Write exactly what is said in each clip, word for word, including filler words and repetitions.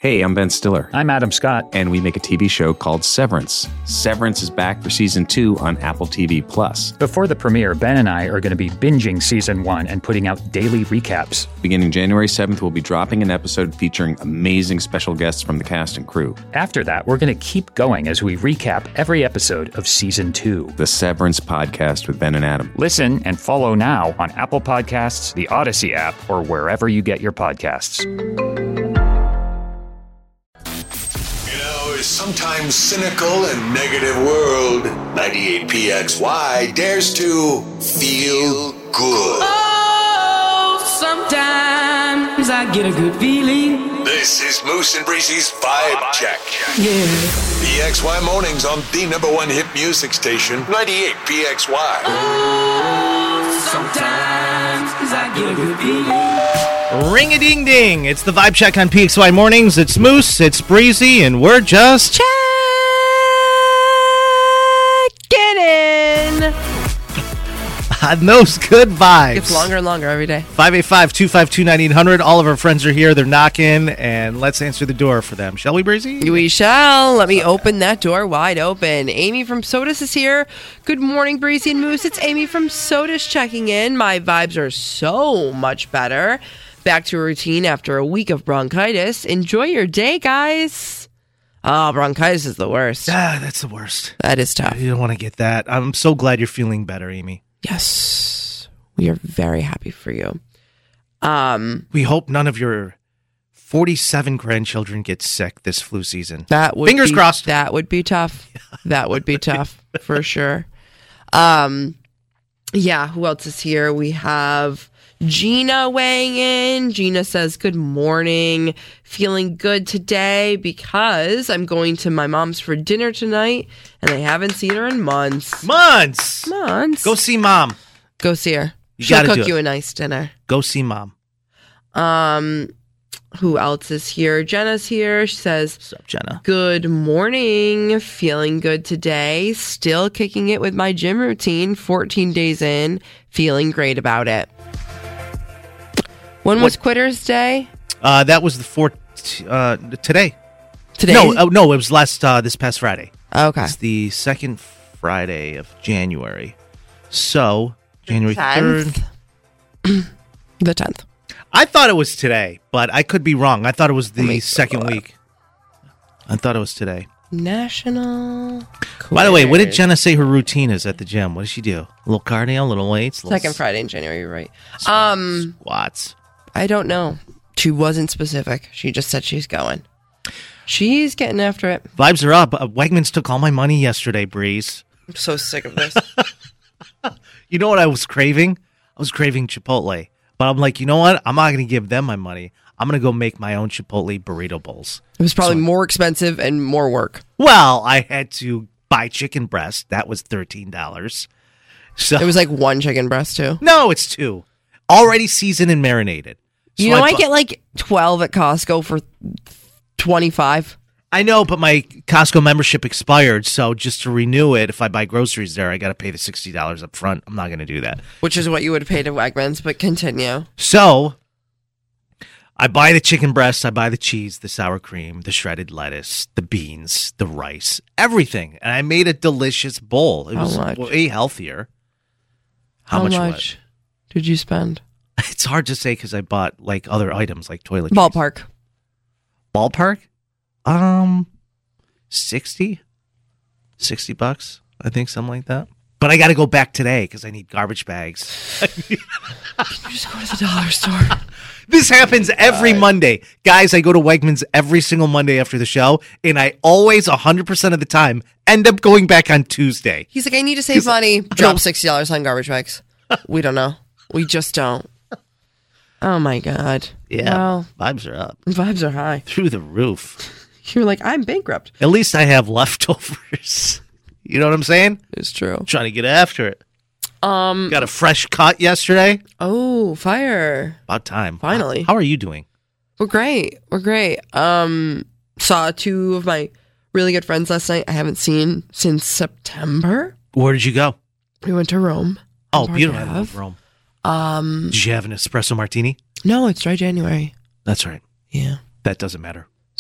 Hey, I'm Ben Stiller. I'm Adam Scott. And we make a T V show called Severance. Severance is back for season two on Apple T V Plus. Before the premiere, Ben and I are going to be binging season one and putting out daily recaps. Beginning January seventh, we'll be dropping an episode featuring amazing special guests from the cast and crew. After that, we're going to keep going as we recap every episode of season two. The Severance Podcast with Ben and Adam. Listen and follow now on Apple Podcasts, the Odyssey app, or wherever you get your podcasts. Sometimes cynical and negative world, ninety-eight P X Y dares to feel good. Oh, sometimes I get a good feeling. This is Moose and Breezy's Vibe Check. Yeah. P X Y mornings on the number one hit music station, ninety-eight P X Y. Oh, sometimes I get a good feeling. Ring-a-ding-ding. It's the Vibe Check on P X Y Mornings. It's Moose, it's Breezy, and we're just checking in. on those good vibes. It gets longer and longer every day. five eight five, two five two, nine eight hundred. All of our friends are here. They're knocking, and let's answer the door for them. Shall we, Breezy? We shall. Let me open that door wide open. Amy from Sodas is here. Good morning, Breezy and Moose. It's Amy from Sodas checking in. My vibes are so much better. Back to a routine after a week of bronchitis. Enjoy your day, guys. Oh, bronchitis is the worst. Ah, that's the worst. That is tough. You don't want to get that. I'm so glad you're feeling better, Amy. Yes. We are very happy for you. Um, we hope none of your forty-seven grandchildren get sick this flu season. That would Fingers be, crossed. That would be tough. That would be tough for sure. Um, yeah, who else is here? We have Gina weighing in. Gina says, good morning. Feeling good today because I'm going to my mom's for dinner tonight and I haven't seen her in months. Months. Months. Go see mom. Go see her. You She'll gotta cook do it. you a nice dinner. Go see mom. Um, who else is here? Jenna's here. She says, what's up, Jenna? Good morning. Feeling good today. Still kicking it with my gym routine. fourteen days in. Feeling great about it. When was What? Quitter's Day? Uh, that was the fourth. Uh, today. Today? No, oh, no, it was last. Uh, this past Friday. Okay. It's the second Friday of January. So January third. The tenth. I thought it was today, but I could be wrong. I thought it was the me second go week. I thought it was today. National. By the way, what did Quitters. Jenna say her routine is at the gym? What does she do? A little cardio, a little weights, a little Second Friday in January. You're right. Um, squats. I don't know. She wasn't specific. She just said she's going. She's getting after it. Vibes are up. Uh, Wegmans took all my money yesterday, Breeze. I'm so sick of this. You know what I was craving? I was craving Chipotle. But I'm like, you know what? I'm not going to give them my money. I'm going to go make my own Chipotle burrito bowls. It was probably So- more expensive and more work. Well, I had to buy chicken breast. That was thirteen dollars. So It was like one chicken breast, too. No, it's two. Already seasoned and marinated. So You know, I bu- get like twelve at Costco for twenty-five. I know, but my Costco membership expired, so just to renew it, if I buy groceries there, I got to pay the sixty dollars up front. I'm not going to do that. Which is what you would pay to Wegmans, but continue. So I buy the chicken breast, I buy the cheese, the sour cream, the shredded lettuce, the beans, the rice, everything. And I made a delicious bowl. It How was much? way healthier. How, How much, much did you spend? what? It's hard to say because I bought like other items like toiletries. Ballpark. Ballpark? Um, sixty? sixty bucks, I think, something like that. But I got to go back today because I need garbage bags. You just go to the dollar store. This happens every Monday. Guys, I go to Wegmans every single Monday after the show, and I always, one hundred percent of the time, end up going back on Tuesday. He's like, I need to save money. Drop sixty dollars on garbage bags. We don't know. We just don't. Oh, my God. Yeah, Well, vibes are up. vibes are high. Through the roof. You're like, I'm bankrupt. At least I have leftovers. You know what I'm saying? It's true. I'm trying to get after it. Um. Got a fresh cut yesterday. Oh, fire. About time. Finally. How are you doing? We're great. We're great. Um, saw two of my really good friends last night. I haven't seen since September. Where did you go? We went to Rome. Oh, Park beautiful. I Ave. love Rome. Um, Did you have an espresso martini? no, it's dry January. That's right. Yeah. That doesn't matter.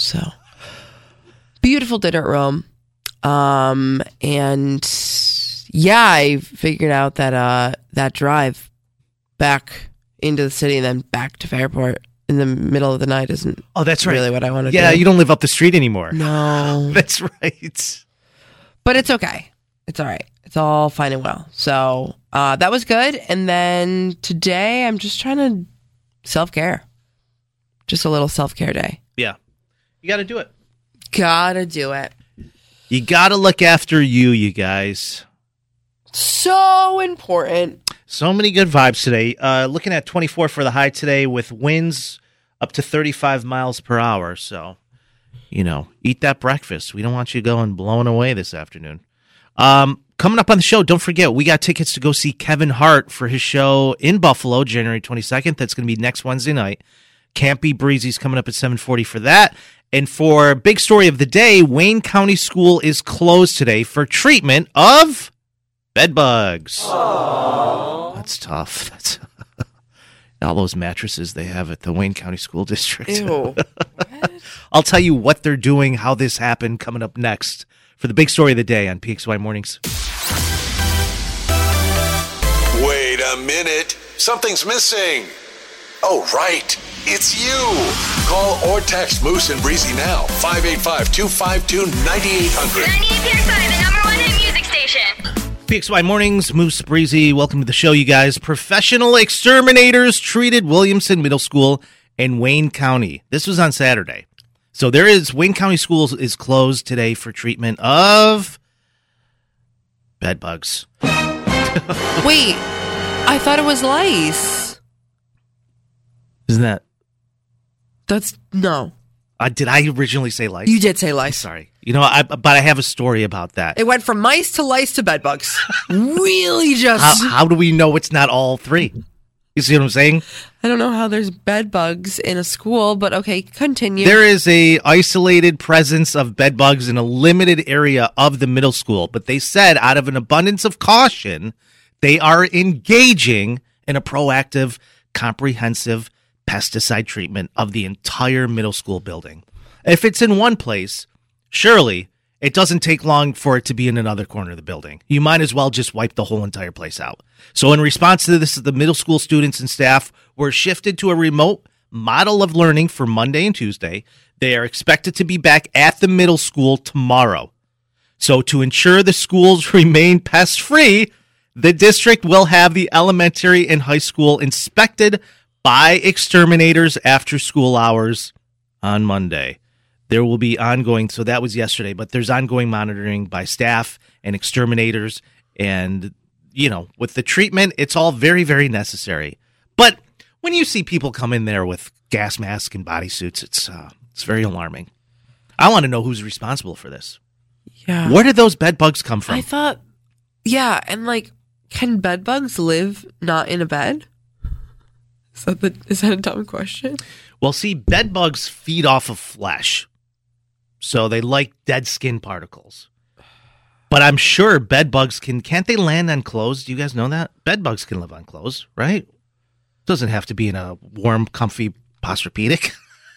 So beautiful dinner at Rome. Um, and yeah, I figured out that uh, that drive back into the city and then back to Fairport in the middle of the night isn't Oh, that's right. really what I want to do. Yeah, you don't live up the street anymore. No. That's right. But it's okay. It's all right. It's all fine and well. So uh, that was good. And then today I'm just trying to self-care. Just a little self-care day. Yeah. You got to do it. Gotta do it. You got to look after you, you guys. So important. So many good vibes today. Uh, looking at twenty-four for the high today with winds up to thirty-five miles per hour. So, you know, eat that breakfast. We don't want you going blown away this afternoon. Um, coming up on the show, don't forget, we got tickets to go see Kevin Hart for his show in Buffalo, January twenty-second. That's going to be next Wednesday night. Can't Be Breezy's coming up at seven forty for that. And for big story of the day, Wayne County School is closed today for treatment of bed bugs. Aww. That's tough. That's all those mattresses they have at the Wayne County School District. Ew. I'll tell you what they're doing, how this happened, coming up next for the big story of the day on P X Y Mornings. Wait a minute. Something's missing. Oh, right. It's you. Call or text Moose and Breezy now. five eight five, two five two, nine eight hundred. ninety-eight P X Y, the number one hit music station. P X Y Mornings, Moose, Breezy, welcome to the show, you guys. Professional exterminators treated Williamson Middle School in Wayne County. This was on Saturday. So there is, Wayne County Schools is closed today for treatment of bed bugs. Wait, I thought it was lice. Isn't that, That's, no. uh, did I originally say lice? You did say lice. Sorry. You know, I, but I have a story about that. It went from mice to lice to bed bugs. Really just... How, how do we know it's not all three? You see what I'm saying? I don't know how there's bed bugs in a school, but okay, continue. There is a isolated presence of bed bugs in a limited area of the middle school, but they said out of an abundance of caution, they are engaging in a proactive, comprehensive pesticide treatment of the entire middle school building. If it's in one place, surely it doesn't take long for it to be in another corner of the building. You might as well just wipe the whole entire place out. So in response to this, the middle school students and staff were shifted to a remote model of learning for Monday and Tuesday. They are expected to be back at the middle school tomorrow. So to ensure the schools remain pest-free, the district will have the elementary and high school inspected by exterminators after school hours on Monday. There will be ongoing, so that was yesterday, but there's ongoing monitoring by staff and exterminators. And, you know, with the treatment, it's all very, very necessary. But when you see people come in there with gas masks and bodysuits, it's uh, it's very alarming. I want to know who's responsible for this. Yeah. Where did those bed bugs come from? I thought, yeah, and like, can bed bugs live not in a bed? Is that, the, is that a dumb question? Well, see, bed bugs feed off of flesh. So they like dead skin particles. But I'm sure bed bugs can, can't they land on clothes? Do you guys know that? Bed bugs can live on clothes, right? Doesn't have to be in a warm, comfy Posturepedic.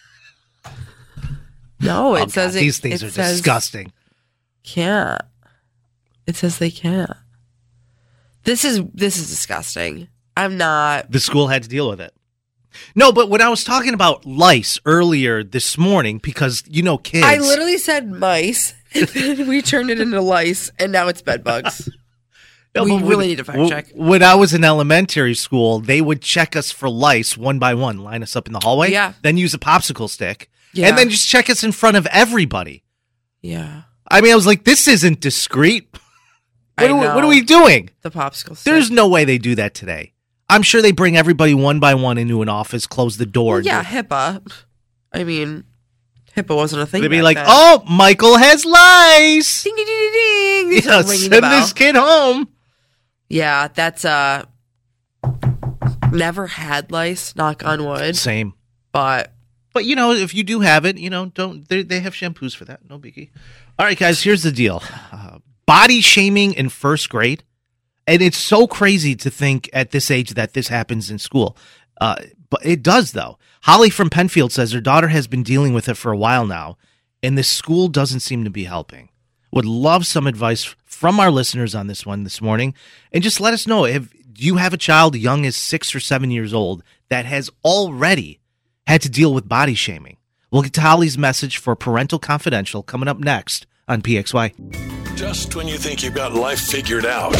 No, it Oh, says God, it, these things it are says disgusting. Can't. It says they can't. This is this is disgusting. I'm not. The school had to deal with it. No, but when I was talking about lice earlier this morning, because, you know, kids. I literally said mice, and then we turned it into lice, and now it's bed bugs. No, we but when- really need to fact w- check. When I was in elementary school, they would check us for lice one by one, line us up in the hallway, Yeah. then use a popsicle stick, Yeah. and then just check us in front of everybody. Yeah. I mean, I was like, this isn't discreet. What, I are, we- know. what are we doing? The popsicle stick. There's no way they do that today. I'm sure they bring everybody one by one into an office, close the door. Well, yeah, and HIPAA. I mean, HIPAA wasn't a thing. they'd be back like, then. oh, Michael has lice. ding, ding, ding, ding, ding. Yeah, Start ringing the send bell. this kid home. Yeah, that's uh, never had lice. Knock on wood. Same. But But, you know, if you do have it, you know, don't they, they have shampoos for that. No biggie. All right, guys, here's the deal. Uh, body shaming in first grade. And it's so crazy to think at this age that this happens in school. Uh, But it does, though. Holly from Penfield says her daughter has been dealing with it for a while now, and the school doesn't seem to be helping. Would love some advice from our listeners on this one this morning. And just let us know, if you have a child young as six or seven years old that has already had to deal with body shaming. We'll get to Holly's message for Parental Confidential coming up next on P X Y. Just when you think you've got life figured out.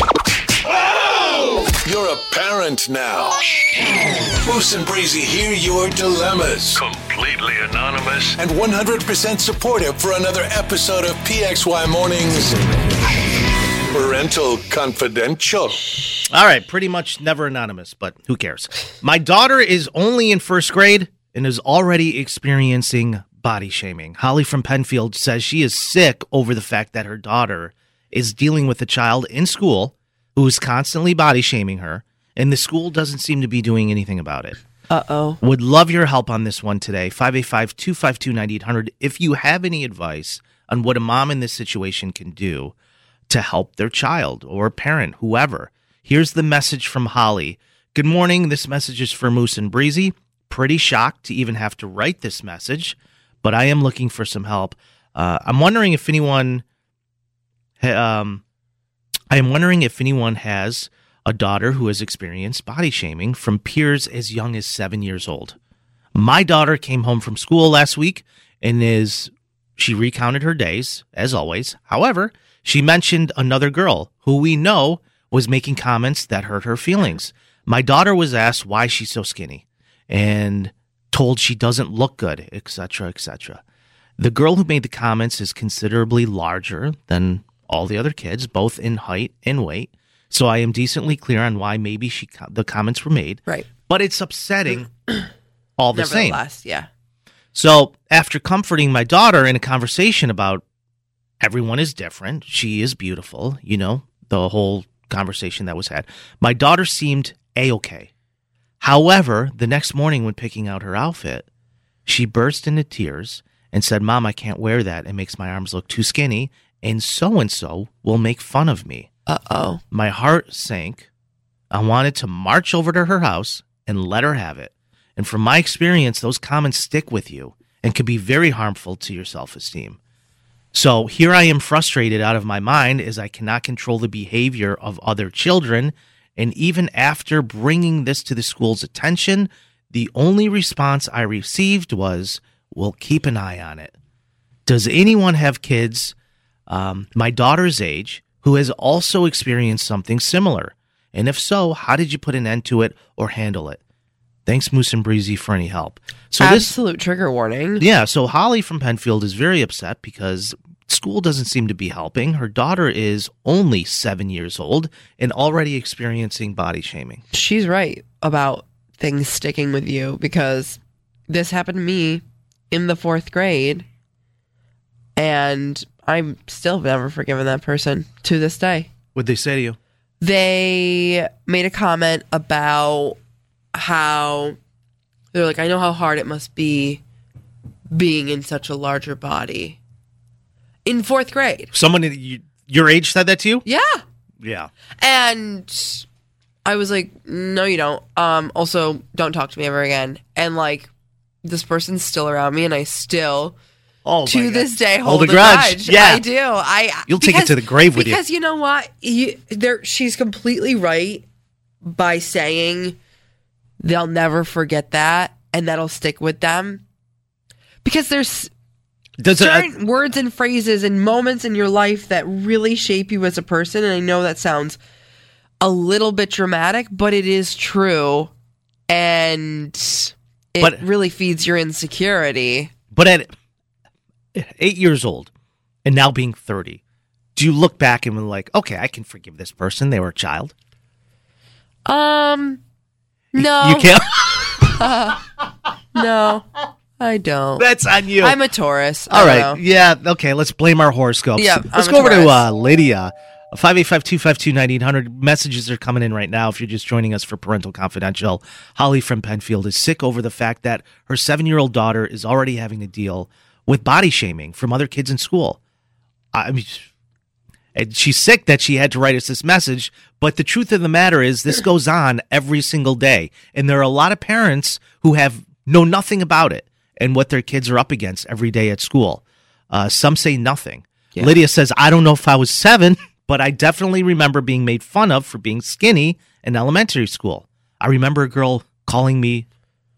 You're a parent now. Moose and Breezy hear your dilemmas. Completely anonymous. And one hundred percent supportive for another episode of P X Y Mornings Parental Confidential. All right, pretty much never anonymous, but who cares? My daughter is only in first grade and is already experiencing body shaming. Holly from Penfield says she is sick over the fact that her daughter is dealing with a child in school who is constantly body shaming her, and the school doesn't seem to be doing anything about it. Uh-oh. Would love your help on this one today. five eight five, two five two, nine eight hundred. If you have any advice on what a mom in this situation can do to help their child or parent, whoever. Here's the message from Holly. Good morning. This message is for Moose and Breezy. Pretty shocked to even have to write this message, but I am looking for some help. Uh, I'm wondering if anyone... Um, I am wondering if anyone has a daughter who has experienced body shaming from peers as young as seven years old. My daughter came home from school last week and is she recounted her days, as always. However, she mentioned another girl who we know was making comments that hurt her feelings. My daughter was asked why she's so skinny and told she doesn't look good, et cetera, et cetera. The girl who made the comments is considerably larger than all the other kids, both in height and weight. So I am decently clear on why maybe she the comments were made. Right. But it's upsetting all the same. Nevertheless, yeah. So after comforting my daughter in a conversation about everyone is different, she is beautiful, you know, the whole conversation that was had, my daughter seemed A-okay. However, the next morning when picking out her outfit, she burst into tears and said, Mom, I can't wear that. It makes my arms look too skinny, and so-and-so will make fun of me. Uh-oh. My heart sank. I wanted to march over to her house and let her have it. And from my experience, those comments stick with you and can be very harmful to your self-esteem. So here I am frustrated out of my mind as I cannot control the behavior of other children. And even after bringing this to the school's attention, the only response I received was, we'll keep an eye on it. Does anyone have kids um, my daughter's age who has also experienced something similar? And if so, how did you put an end to it or handle it? Thanks, Moose and Breezy, for any help. So Absolute this, trigger warning. Yeah, so Holly from Penfield is very upset because school doesn't seem to be helping. Her daughter is only seven years old and already experiencing body shaming. She's right about things sticking with you because this happened to me in the fourth grade, and I'm still never forgiven that person to this day. What'd they say to you? They made a comment about how they're like, I know how hard it must be being in such a larger body. In fourth grade. Someone you, your age said that to you? Yeah. Yeah. And I was like, no, you don't. Um, also, don't talk to me ever again. And like, this person's still around me, and I still, oh, to this day, hold, hold a a grudge. grudge. Yeah, I do. I you'll because, take it to the grave with because you. Because you know what? You, there, she's completely right by saying they'll never forget that, and that'll stick with them. Because there's Does certain it, uh, words and phrases and moments in your life that really shape you as a person. And I know that sounds a little bit dramatic, but it is true. And it but, really feeds your insecurity. But at eight years old and now being thirty, do you look back and be like, okay, I can forgive this person. They were a child. Um, no. You can't? uh, no. I don't. That's on you. I'm a Taurus. All right. Know. Yeah. Okay. Let's blame our horoscopes. Yeah. Let's I'm go over Taurus. to uh, Lydia. five eight five, two five two, nine eight hundred. Messages are coming in right now if you're just joining us for Parental Confidential. Holly from Penfield is sick over the fact that her seven-year-old daughter is already having to deal with body shaming from other kids in school. I mean, And she's sick that she had to write us this message. But the truth of the matter is this goes on every single day. And there are a lot of parents who have know nothing about it and what their kids are up against every day at school. Uh, some say nothing. Yeah. Lydia says, I don't know if I was seven, but I definitely remember being made fun of for being skinny in elementary school. I remember a girl calling me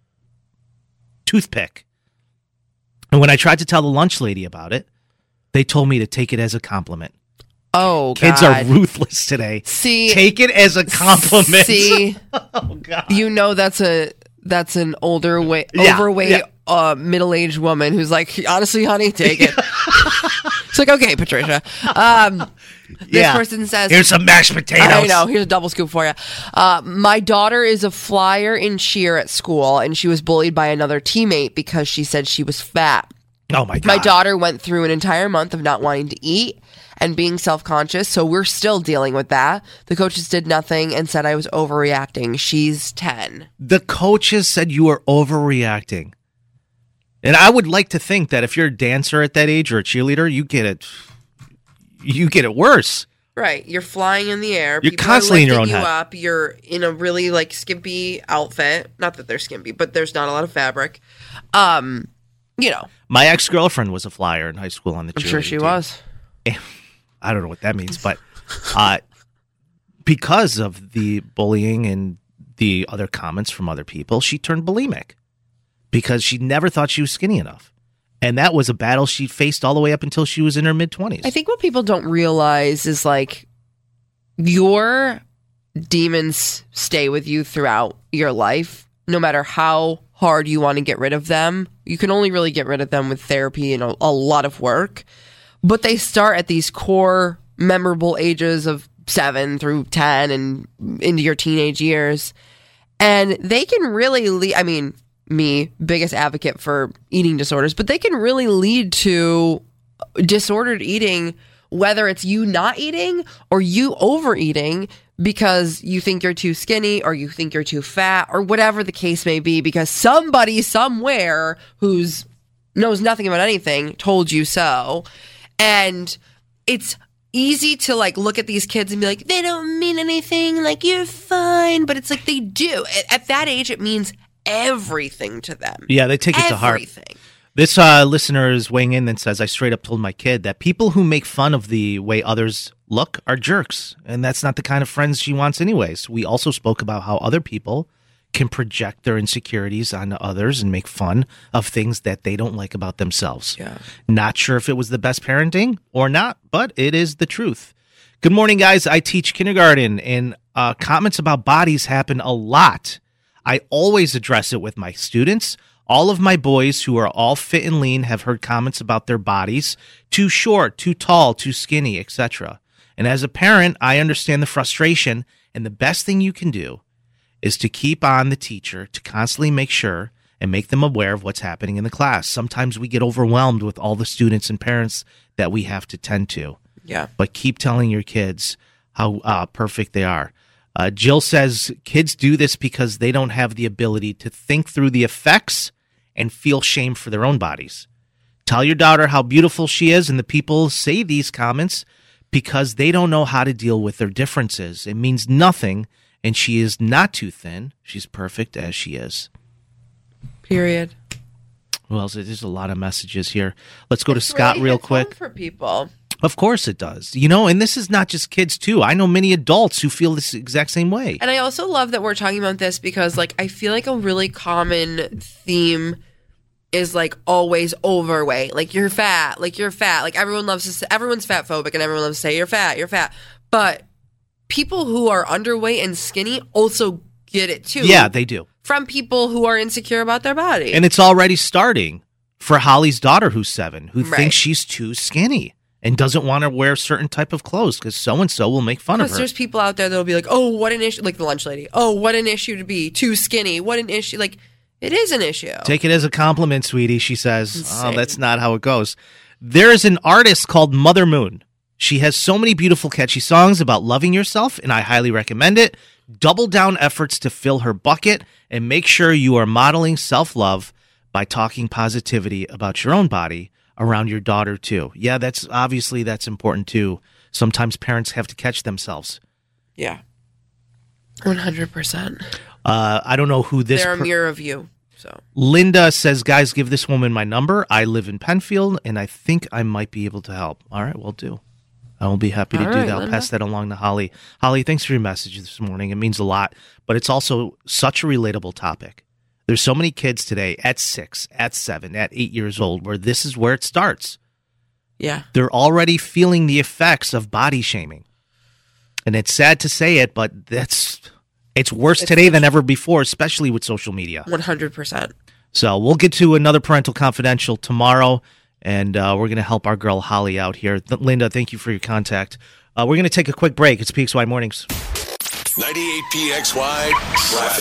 toothpick. And when I tried to tell the lunch lady about it, they told me to take it as a compliment. Oh, Kids God. are ruthless today. See, take it as a compliment. See, oh, God. You know that's a that's an older way, Yeah, overweight, yeah. Uh, middle-aged woman who's like, honestly, honey, take it. It's like, okay, Patricia. Um, this Yeah. person says, Here's some mashed potatoes. I know. Here's a double scoop for you. Uh, my daughter is a flyer in cheer at school, and she was bullied by another teammate because she said she was fat. Oh, my God. My daughter went through an entire month of not wanting to eat and being self-conscious, so we're still dealing with that. The coaches did nothing and said I was overreacting. She's ten. The coaches said you were overreacting. And I would like to think that if you're a dancer at that age or a cheerleader, you get it you get it worse. Right. You're flying in the air. You're People constantly are in your lifting own you head. up. You're in a really like skimpy outfit. Not that they're skimpy, but there's not a lot of fabric. Um, you know. My ex-girlfriend was a flyer in high school on the cheerleading I'm sure she team. was. I don't know what that means, but uh, because of the bullying and the other comments from other people, she turned bulimic because she never thought she was skinny enough. And that was a battle she faced all the way up until she was in her mid-twenties. I think what people don't realize is like your demons stay with you throughout your life, no matter how hard you want to get rid of them. You can only really get rid of them with therapy and a, a lot of work. But they start at these core memorable ages of seven through ten and into your teenage years. And they can really lead, I mean, me, biggest advocate for eating disorders, but they can really lead to disordered eating, whether it's you not eating or you overeating because you think you're too skinny or you think you're too fat or whatever the case may be, because somebody somewhere who's knows nothing about anything told you so. And it's easy to like look at these kids and be like, they don't mean anything, like you're fine, but it's like they do. At, at that age, it means everything to them. Yeah, they take it to heart. Everything. This uh, listener is weighing in and says, I straight up told my kid that people who make fun of the way others look are jerks. And that's not the kind of friends she wants anyways. We also spoke about how other people can project their insecurities on others and make fun of things that they don't like about themselves. Yeah. Not sure if it was the best parenting or not, but it is the truth. Good morning, guys. I teach kindergarten, and uh, comments about bodies happen a lot. I always address it with my students. All of my boys who are all fit and lean have heard comments about their bodies, too short, too tall, too skinny, et cetera. And as a parent, I understand the frustration, and the best thing you can do is to keep on the teacher to constantly make sure and make them aware of what's happening in the class. Sometimes we get overwhelmed with all the students and parents that we have to tend to. Yeah. But keep telling your kids how uh, perfect they are. Uh, Jill says kids do this because they don't have the ability to think through the effects and feel shame for their own bodies. Tell your daughter how beautiful she is, and the people say these comments because they don't know how to deal with their differences. It means nothing. And she is not too thin. She's perfect as she is. Period. Well, there's a lot of messages here. Let's go to It Scott really real hits home quick. for people. Of course it does. You know, and this is not just kids, too. I know many adults who feel this exact same way. And I also love that we're talking about this because, like, I feel like a really common theme is like always overweight. Like, you're fat. Like, you're fat. Like, everyone loves to say, everyone's fat phobic and everyone loves to say, you're fat, you're fat. But people who are underweight and skinny also get it too. Yeah, they do. From people who are insecure about their body. And it's already starting for Holly's daughter, who's seven, who Right. thinks she's too skinny and doesn't want to wear certain type of clothes because so-and-so will make fun of Because her. there's people out there that'll be like, oh, what an issue. Like the lunch lady. Oh, what an issue to be too skinny. What an issue. Like, it is an issue. Take it as a compliment, sweetie, she says. Insane. Oh, that's not how it goes. There is an artist called Mother Moon. She has so many beautiful, catchy songs about loving yourself, and I highly recommend it. Double down efforts to fill her bucket and make sure you are modeling self-love by talking positivity about your own body around your daughter, too. Yeah, that's obviously that's important, too, Sometimes parents have to catch themselves. Yeah. one hundred percent. Uh, I don't know who this... They're a per- mirror of you. So Linda says, guys, give this woman my number. I live in Penfield, and I think I might be able to help. All right, will do. I will be happy to All do right, that. I'll Linda. pass that along to Holly. Holly, thanks for your message this morning. It means a lot, but it's also such a relatable topic. There's so many kids today at six, at seven, at eight years old where this is where it starts. yeah. They're already feeling the effects of body shaming. And it's sad to say it, but that's it's worse It's today than ever before, especially with social media. one hundred percent. So we'll get to another Parental Confidential tomorrow, and uh, we're going to help our girl Holly out here. Th- Linda, thank you for your contact. Uh, we're going to take a quick break. It's P X Y Mornings. ninety-eight P X Y traffic.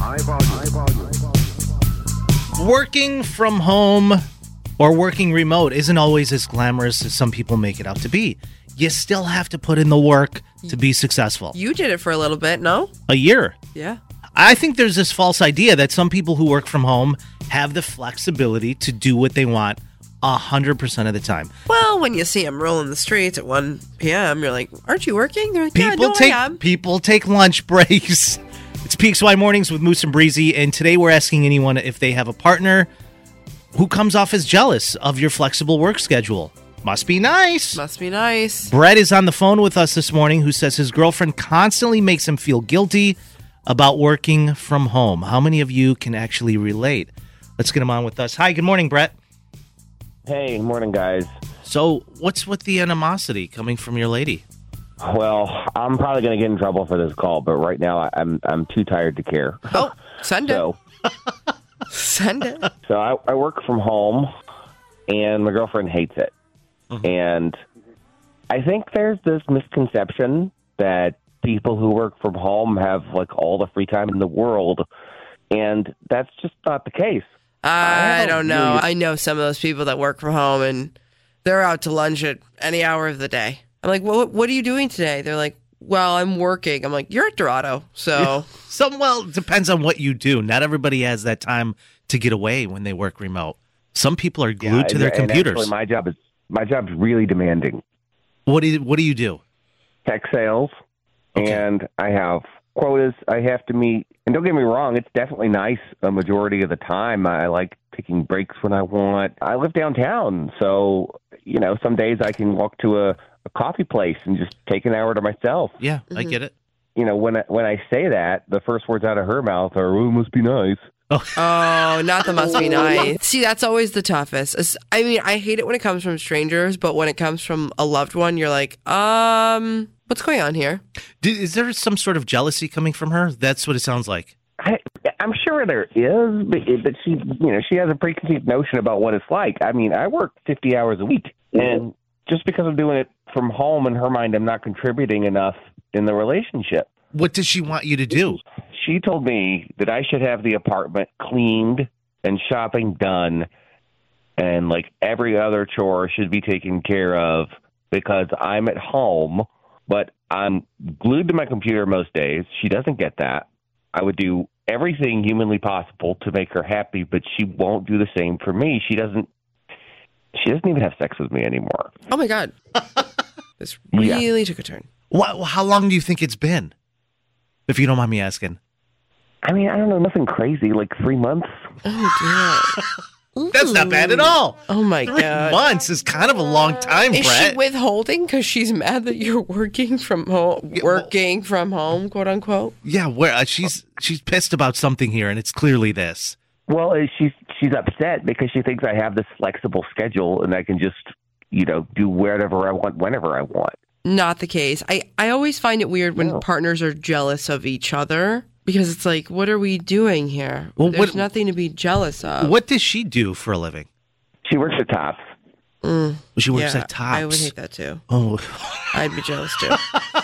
Working from home or working remote isn't always as glamorous as some people make it out to be. You still have to put in the work to be successful. You did it for a little bit, no? A year. Yeah. I think there's this false idea that some people who work from home have the flexibility to do what they want one hundred percent of the time. Well, when you see them rolling the streets at one p.m., you're like, aren't you working? They're like, yeah, People no, take I am. people take lunch breaks. It's P X Y Mornings with Moose and Breezy, and today we're asking anyone if they have a partner who comes off as jealous of your flexible work schedule. Must be nice. Must be nice. Brett is on the phone with us this morning, who says his girlfriend constantly makes him feel guilty about working from home. How many of you can actually relate? Let's get him on with us. Hi, good morning, Brett. Hey, morning, guys. So what's with the animosity coming from your lady? Well, I'm probably going to get in trouble for this call, but right now I- I'm I'm too tired to care. Oh, send it. So, Send it. so I, I work from home, and my girlfriend hates it. And I think there's this misconception that people who work from home have like all the free time in the world, and that's just not the case. I, I don't don't know. really- I know some of those people that work from home and they're out to lunch at any hour of the day. I'm like, well, what are you doing today? They're like, well, I'm working. I'm like, you're at Dorado. So Some well, it depends on what you do. Not everybody has that time to get away when they work remote. Some people are glued Yeah, to their and- and computers. actually, my job is my job's really demanding. What do you, what do you do? Tech sales, Okay. and I have quotas I have to meet. And don't get me wrong, it's definitely nice a majority of the time. I like taking breaks when I want. I live downtown, so, you know, some days I can walk to a, a coffee place and just take an hour to myself. Yeah, I get it. You know, when I, when I say that, the first words out of her mouth are, oh, it must be nice. Oh, not the must be nice. See, that's always the toughest. It's- I mean, I hate it when it comes from strangers, but when it comes from a loved one, you're like, um, what's going on here? Did, is there some sort of jealousy coming from her? That's what it sounds like. I, I'm sure there is, but, but she, you know, she has a preconceived notion about what it's like. I mean, I work fifty hours a week, and just because I'm doing it from home, in her mind, I'm not contributing enough in the relationship. What does she want you to do? She told me that I should have the apartment cleaned and shopping done, and like every other chore should be taken care of because I'm at home, but I'm glued to my computer most days. She doesn't get that. I would do everything humanly possible to make her happy, but she won't do the same for me. She doesn't. She doesn't even have sex with me anymore. Oh my God. This Yeah. really took a turn. What, how long do you think it's been? If you don't mind me asking. I mean, I don't know, nothing crazy, like three months. Oh, dear. That's not bad at all. Oh my Three God. months is kind of a long time, Is Brett. she withholding because she's mad that you're working from home, Yeah, well- working from home, quote unquote? yeah, where uh, she's she's pissed about something here, and it's clearly this. Well, uh, she's she's upset because she thinks I have this flexible schedule and I can just, you know, do whatever I want whenever I want. Not the case. I, I always find it weird when No. partners are jealous of each other because it's like, what are we doing here? Well, There's what- nothing to be jealous of. What does she do for a living? She works at Tops. Mm, She works yeah, at Tops. I would hate that too. Oh, I'd be jealous too.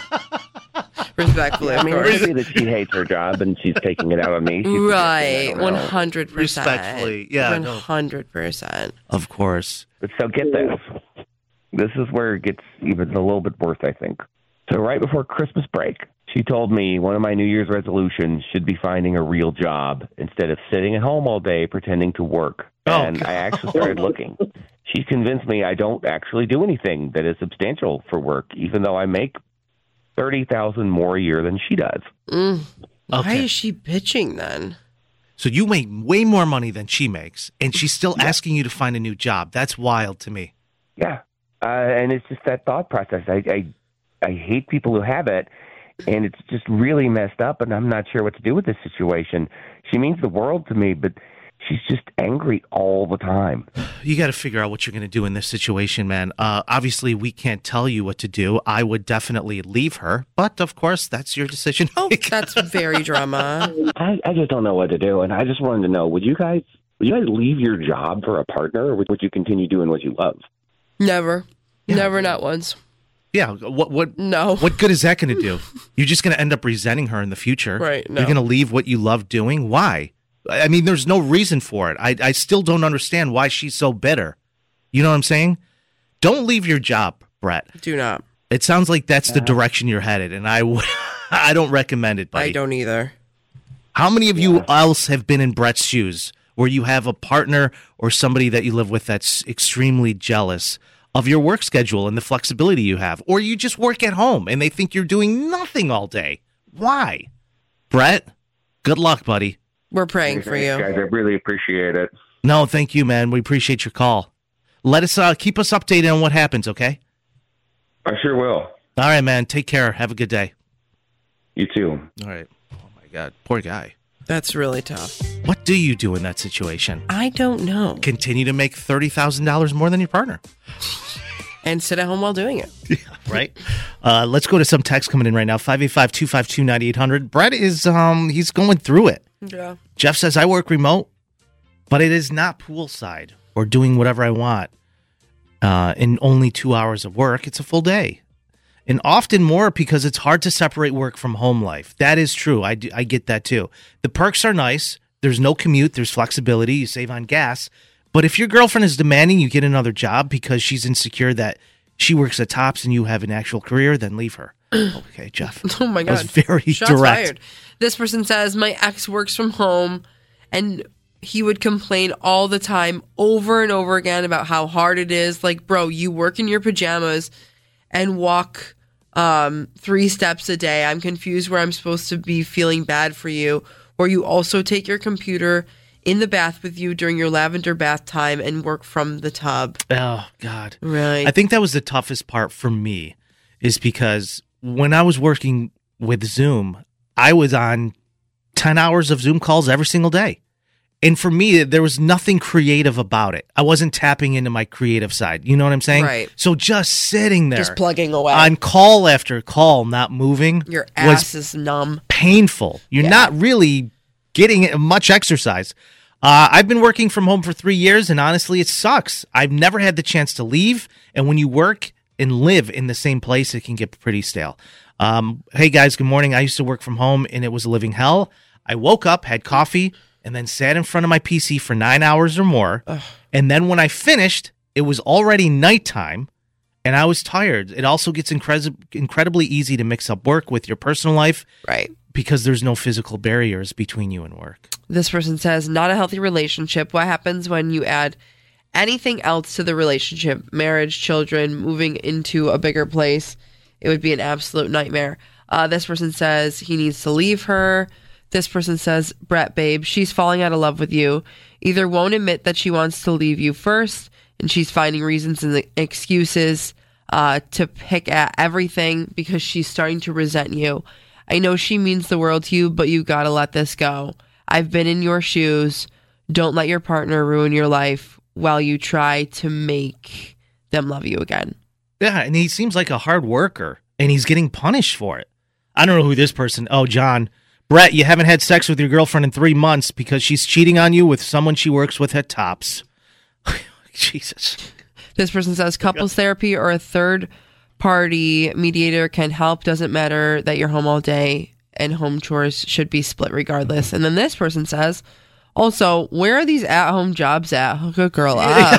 Respectfully, I of mean, it course. could be that she hates her job and she's taking it out on me. She forgets Right, that I don't one know. hundred percent. Respectfully, yeah, one no. hundred percent. of course. But so get this. This is where it gets even a little bit worse, I think. So right before Christmas break, she told me one of my New Year's resolutions should be finding a real job instead of sitting at home all day pretending to work. Oh, And I actually started looking. she's convinced me I don't actually do anything that is substantial for work, even though I make thirty thousand dollars more a year than she does. Mm. Why Okay. is she bitching then? So you make way more money than she makes, and she's still asking you to find a new job. That's wild to me. Yeah. Uh, and it's just that thought process. I, I I hate people who have it, and it's just really messed up, and I'm not sure what to do with this situation. She means the world to me, but she's just angry all the time. You got to figure out what you're going to do in this situation, man. Uh, obviously, we can't tell you what to do. I would definitely leave her, but of course, that's your decision. Oh, that's very drama. I, I just don't know what to do, and I just wanted to know, would you guys would you guys leave your job for a partner, or would, would you continue doing what you love? Never. Never, not once. Yeah, what what No. what good is that going to do? You're just going to end up resenting her in the future. Right, no. You're going to leave what you love doing. Why? I mean, there's no reason for it. I I still don't understand why she's so bitter. You know what I'm saying? Don't leave your job, Brett. Do not. It sounds like that's the direction you're headed, and I w- I don't recommend it, buddy. I don't either. How many of you else have been in Brett's shoes where you have a partner or somebody that you live with that's extremely jealous of your work schedule and the flexibility you have, or you just work at home and they think you're doing nothing all day? Why? Brett, good luck, buddy. We're praying for you. Guys, I really appreciate it. No, thank you, man. We appreciate your call. Let us uh, keep us updated on what happens, okay? I sure will. All right, man. Take care. Have a good day. You too. All right. Oh, my God. Poor guy. That's really tough. What do you do in that situation? I don't know. Continue to make thirty thousand dollars more than your partner. And sit at home while doing it. Right. Uh, let's go to some text coming in right now. five eight five, two five two, nine eight hundred. Brett is, um, he's going through it. Yeah. Jeff says, I work remote, but it is not poolside or doing whatever I want uh, in only two hours of work. It's a full day. And often more because it's hard to separate work from home life. That is true. I, do, I get that too. The perks are nice. There's no commute. There's flexibility. You save on gas. But if your girlfriend is demanding you get another job because she's insecure that she works at Tops and you have an actual career, then leave her. Okay, Jeff. Oh my That was God. very Shots direct. fired. This person says, my ex works from home and he would complain all the time over and over again about how hard it is. Like, bro, you work in your pajamas and walk um, three steps a day. I'm confused where I'm supposed to be feeling bad for you. Or you also take your computer in the bath with you during your lavender bath time and work from the tub. Oh, God. Right. I think that was the toughest part for me is because when I was working with Zoom, I was on ten hours of Zoom calls every single day. And for me, there was nothing creative about it. I wasn't tapping into my creative side. You know what I'm saying? Right. So just sitting there Just plugging away. on call after call, not moving, Your was ass is numb. painful. You're Yeah. not really getting much exercise. Uh, I've been working from home for three years, and honestly, it sucks. I've never had the chance to leave, and when you work and live in the same place, it can get pretty stale. Um, hey, guys, good morning. I used to work from home, and it was a living hell. I woke up, had coffee, and then sat in front of my P C for nine hours or more, Ugh. and then when I finished, it was already nighttime, and I was tired. It also gets incre- incredibly easy to mix up work with your personal life. Right. Because there's no physical barriers between you and work. This person says, not a healthy relationship. What happens when you add anything else to the relationship? Marriage, children, moving into a bigger place. It would be an absolute nightmare. Uh, this person says he needs to leave her. This person says, Brett, babe, she's falling out of love with you. Either won't admit that she wants to leave you first, and she's finding reasons and excuses uh, to pick at everything because she's starting to resent you. I know she means the world to you, but you gotta let this go. I've been in your shoes. Don't let your partner ruin your life while you try to make them love you again. Yeah, and he seems like a hard worker, and he's getting punished for it. I don't know who this person... Oh, John. Brett, you haven't had sex with your girlfriend in three months because she's cheating on you with someone she works with at Tops. Jesus. This person says couples therapy or a third party mediator can help. Doesn't matter that you're home all day, and home chores should be split regardless. And then this person says, also, where are these at-home jobs at? Hook a girl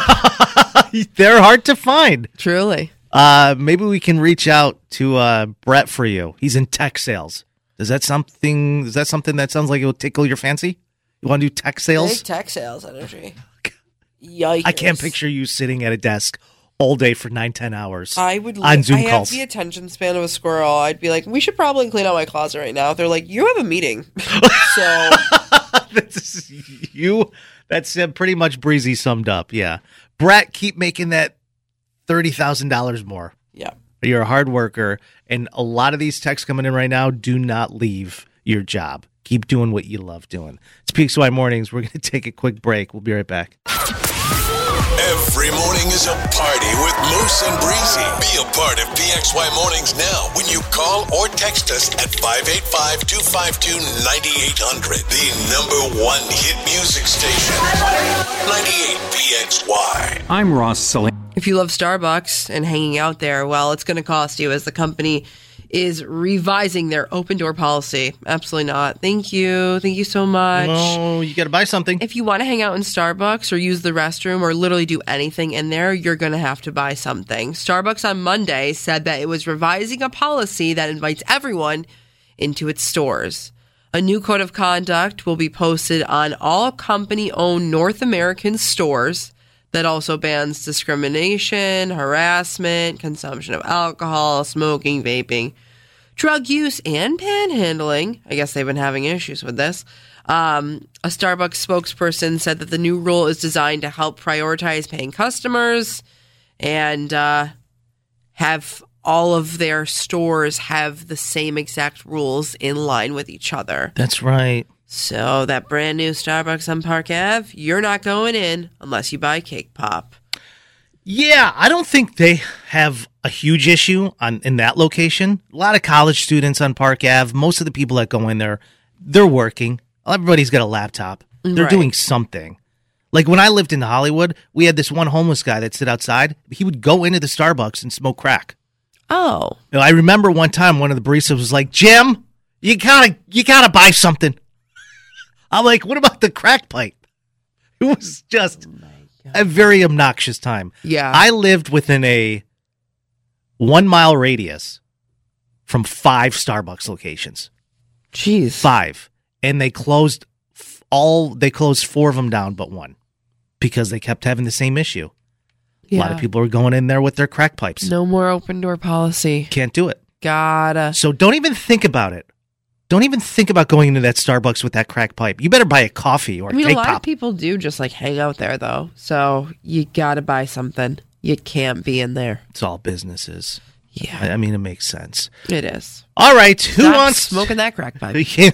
up. They're hard to find. Truly. Uh, maybe we can reach out to uh, Brett for you. He's in tech sales. Is that something? Is that something that sounds like it will tickle your fancy? You want to do tech sales? Big tech sales energy. Yikes. I can't picture you sitting at a desk all day for nine, ten hours. I would on Zoom I calls. have the attention span of a squirrel. I'd be like, we should probably clean out my closet right now. They're like, you have a meeting. So That's you. That's uh, pretty much Breezy summed up. Yeah. Brett, keep making that thirty thousand dollars more. yeah. You're a hard worker. And a lot of these texts coming in right now, do not leave your job. Keep doing what you love doing. It's P X Y Mornings. We're going to take a quick break. We'll be right back. Every morning is a party with Moose and Breezy. Be a part of P X Y Mornings now when you call or text us at five eight five, two five two, nine eight hundred. The number one hit music station. ninety-eight P X Y. I'm Ross Saline. If you love Starbucks and hanging out there, well, it's going to cost you as the company is revising their open door policy. Absolutely not. Thank you. Thank you so much. Oh, you got to buy something. If you want to hang out in Starbucks or use the restroom or literally do anything in there, you're going to have to buy something. Starbucks on Monday said that it was revising a policy that invites everyone into its stores. A new code of conduct will be posted on all company-owned North American stores that also bans discrimination, harassment, consumption of alcohol, smoking, vaping, drug use, and panhandling. I guess they've been having issues with this. Um, a Starbucks spokesperson said that the new rule is designed to help prioritize paying customers and uh, have all of their stores have the same exact rules in line with each other. That's right. So that brand new Starbucks on Park Avenue, you're not going in unless you buy Cake Pop. Yeah, I don't think they have a huge issue on in that location. A lot of college students on Park Avenue. Most of the people that go in there, they're working. Everybody's got a laptop. They're Right. doing something. Like when I lived in Hollywood, we had this one homeless guy that sit outside. He would go into the Starbucks and smoke crack. Oh. You know, I remember one time one of the baristas was like, "Jim, you gotta you gotta buy something." I'm like, "What about the crack pipe?" It was just a very obnoxious time. Yeah. I lived within a one mile radius from five Starbucks locations. Jeez. Five. And they closed f- all, they closed four of them down but one because they kept having the same issue. A lot of people were going in there with their crack pipes. No more open door policy. Can't do it. Gotta. So don't even think about it. Don't even think about going into that Starbucks with that crack pipe. You better buy a coffee or I mean, a a cake lot pop. of people do just like hang out there though. So you gotta buy something. You can't be in there. It's all businesses. Yeah. I, I mean, it makes sense. It is. All right. Who Stop wants smoking that crack pipe? You can't,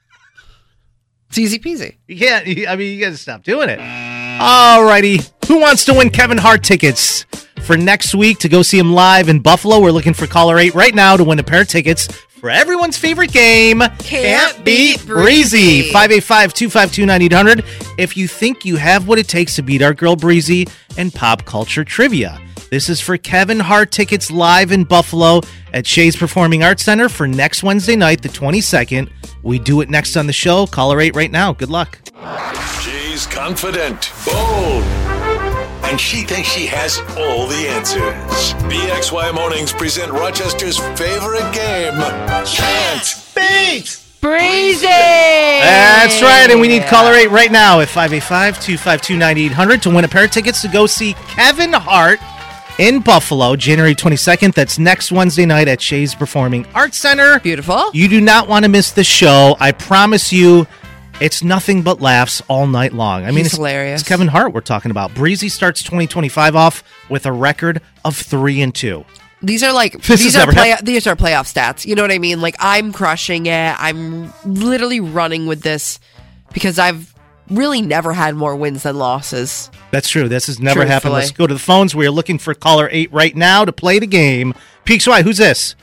It's easy peasy. you can't, I mean, you got to stop doing it. All righty. Who wants to win Kevin Hart tickets for next week to go see him live in Buffalo? We're looking for caller eight right now to win a pair of tickets for everyone's favorite game, Can't Beat Breezy. five eight five, two five two, nine eight hundred. If you think you have what it takes to beat our girl Breezy in pop culture trivia. This is for Kevin Hart tickets live in Buffalo at Shays Performing Arts Center for next Wednesday night, the twenty-second. We do it next on the show. Caller eight right now. Good luck. She's confident, bold, and she thinks she has all the answers. P X Y Mornings present Rochester's favorite game, Can't Beat Breezy! That's right, and we need caller eight right now at five eight five, two five two, nine eight hundred to win a pair of tickets to go see Kevin Hart in Buffalo, January twenty-second. That's next Wednesday night at Shays Performing Arts Center. Beautiful. You do not want to miss the show. I promise you, it's nothing but laughs all night long. I mean, He's it's hilarious. It's Kevin Hart we're talking about. Breezy starts twenty twenty-five off with a record of three and two. These are like This these has are never play, happened. these are playoff stats. You know what I mean? Like I'm crushing it. I'm literally running with this because I've really never had more wins than losses. That's true. This has never happened. Truthfully. Let's go to the phones. We are looking for caller eight right now to play the game. P X Y, who's this?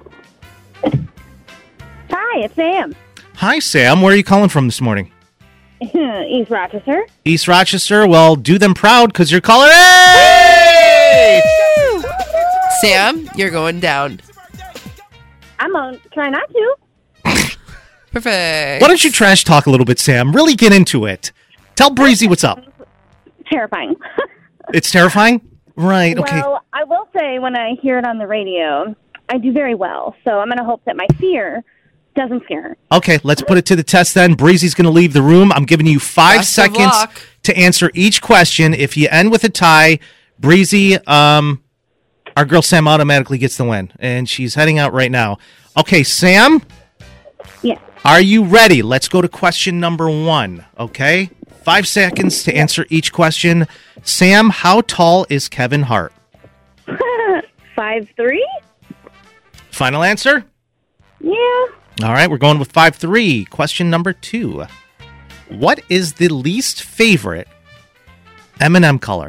Hi, it's Sam. Hi, Sam. Where are you calling from this morning? East Rochester. East Rochester. Well, do them proud because you're caller eight! Sam, you're going down. I'm on. Try not to. Perfect. Why don't you trash talk a little bit, Sam? Really get into it. Tell Breezy what's up. Terrifying. It's terrifying? Right, okay. Well, I will say when I hear it on the radio, I do very well. So I'm going to hope that my fear doesn't scare her. Okay, let's put it to the test then. Breezy's going to leave the room. I'm giving you five Best of seconds luck. to answer each question. If you end with a tie, Breezy, um, our girl Sam automatically gets the win, and she's heading out right now. Okay, Sam? Yeah. Are you ready? Let's go to question number one, okay? Five seconds to answer each question. Sam, how tall is Kevin Hart? Five three? Final answer? Yeah. All right, we're going with five three. Question number two. What is the least favorite M and M color?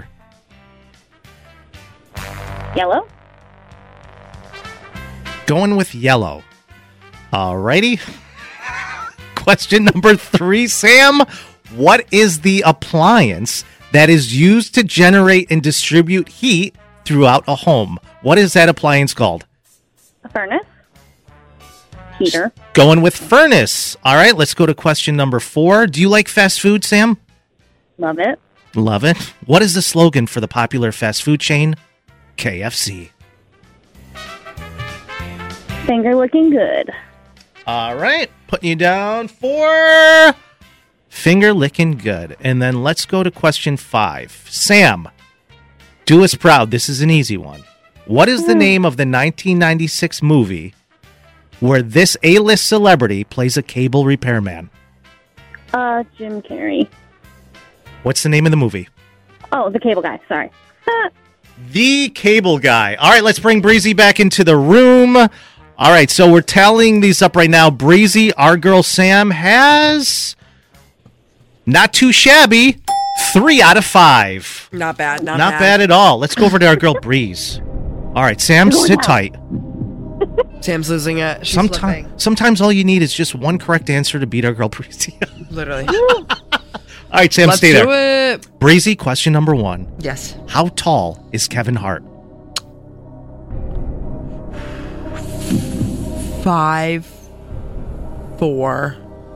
Yellow? Going with yellow. All righty. Question number three, Sam. What is the appliance that is used to generate and distribute heat throughout a home? What is that appliance called? A furnace? Heater? Going with furnace. All right, let's go to question number four. Do you like fast food, Sam? Love it. Love it. What is the slogan for the popular fast food chain? K F C. Finger looking good. All right, putting you down for finger licking good. And then let's go to question five. Sam, do us proud. This is an easy one. What is the name of the nineteen ninety-six movie where this A-list celebrity plays a cable repairman? Uh, Jim Carrey. What's the name of the movie? Oh, the cable guy. Sorry. The Cable Guy. All right, let's bring Breezy back into the room. All right, so we're tallying these up right now. Breezy, our girl Sam, has not too shabby. Three out of five. Not bad. Not, Not bad. bad at all. Let's go over to our girl Breeze. All right, Sam, sit tight. Sam's losing it. She's Sometimes, flipping. sometimes all you need is just one correct answer to beat our girl Breezy. Literally. All right, Sam, Let's stay do there. it. Breezy, question number one. Yes. How tall is Kevin Hart? Five, four.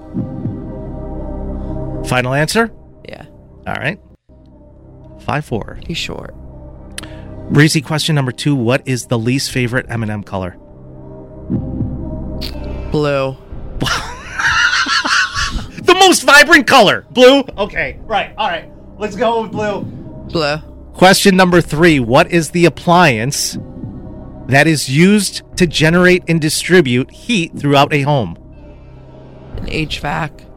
Final answer? Yeah. All right. Five four. He's short. Breezy, question number two. What is the least favorite M and M color? Blue. The most vibrant color. Blue? Okay. Right. All right. Let's go with blue. Blue. Question number three. What is the appliance that is used to generate and distribute heat throughout a home? An H V A C.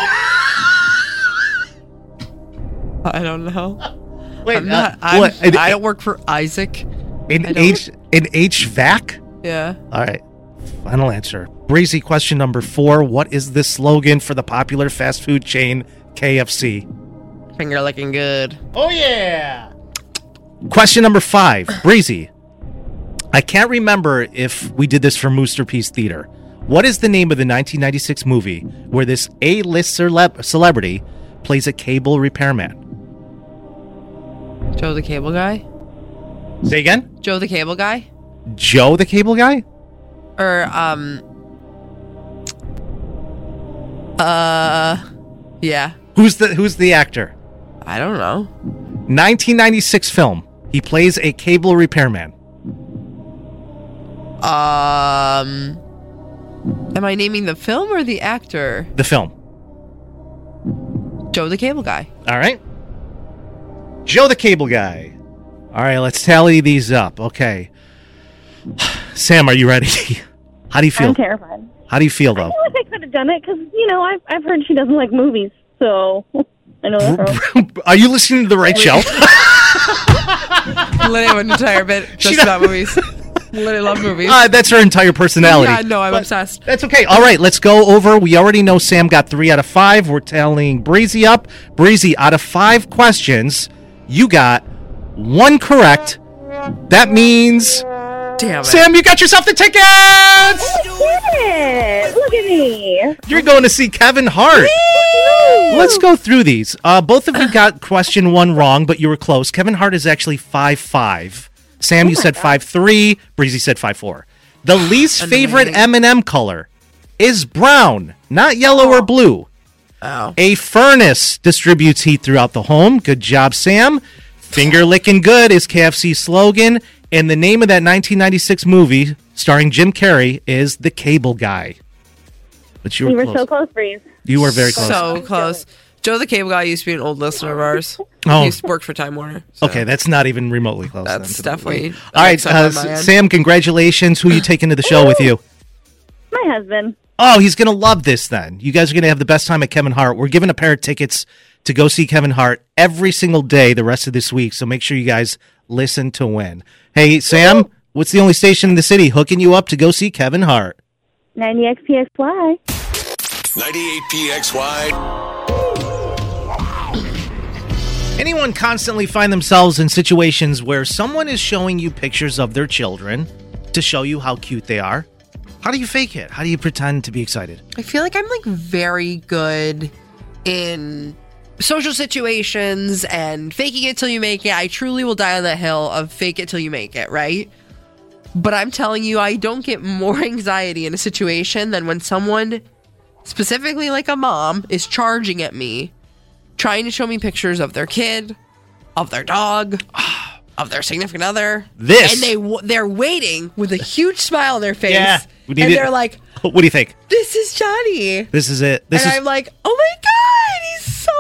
I don't know. Wait, I'm not, uh, I'm, what? An- I don't work for Isaac. An I don't- H an H V A C? Yeah. All right. Final answer. Breezy, question number four. What is the slogan for the popular fast food chain K F C? Finger looking good. Oh, yeah. Question number five. Breezy, I can't remember if we did this for Moosterpiece Theater. What is the name of the nineteen ninety-six movie where this A-list celeb- celebrity plays a cable repairman? Joe the Cable Guy? Say again? Joe the Cable Guy? Joe the Cable Guy? Or, um... Uh... Yeah. Who's the Who's the actor? I don't know. nineteen ninety-six film. He plays a cable repairman. Um... Am I naming the film or the actor? The film. Joe the Cable Guy. All right. Joe the Cable Guy. All right, let's tally these up. Okay. Sam, are you ready? How do you feel? I'm terrified. How do you feel, I though? feel like I could have done it because, you know, I've, I've heard she doesn't like movies, so I know that's wrong. Are you listening to the right show? Literally have an entire bit She just about movies. Literally love movies. Uh, that's her entire personality. Yeah, no, I'm But obsessed. That's okay. All right, let's go over. We already know Sam got three out of five. We're telling Breezy up. Breezy, out of five questions, you got one correct. That means, Damn it. Sam, you got yourself the tickets! Yeah, look at me. You're going to see Kevin Hart. Let's go through these. Uh, both of you got question one wrong, but you were close. Kevin Hart is actually five five. Sam, you said five three. Breezy said five four. The least favorite M and M color is brown, not yellow or blue. Oh. A furnace distributes heat throughout the home. Good job, Sam. Finger licking good is K F C's slogan. And the name of that nineteen ninety-six movie starring Jim Carrey is The Cable Guy. But you were, You were close. so close, Breeze. You were very close. So close. Joe the Cable Guy used to be an old listener of ours. Oh. He used to work for Time Warner. So. Okay, that's not even remotely close. That's then to definitely. The All right, uh, Sam, congratulations. Who are you taking to the show with you? My husband. Oh, he's going to love this then. You guys are going to have the best time at Kevin Hart. We're giving a pair of tickets to go see Kevin Hart every single day the rest of this week, so make sure you guys listen to win. Hey, Sam, what's the only station in the city hooking you up to go see Kevin Hart? ninety X P X Y. ninety-eight P X Y. Anyone constantly find themselves in situations where someone is showing you pictures of their children to show you how cute they are? How do you fake it? How do you pretend to be excited? I feel like I'm like very good in social situations and faking it till you make it. I truly will die on that hill of fake it till you make it, right? But I'm telling you, I don't get more anxiety in a situation than when someone, specifically like a mom, is charging at me, trying to show me pictures of their kid, of their dog, of their significant other. This. And they, they're waiting with a huge smile on their face. Yeah. And they're like, what do you think? This is Johnny. This is it. This and is. I'm like, oh my God, he's so,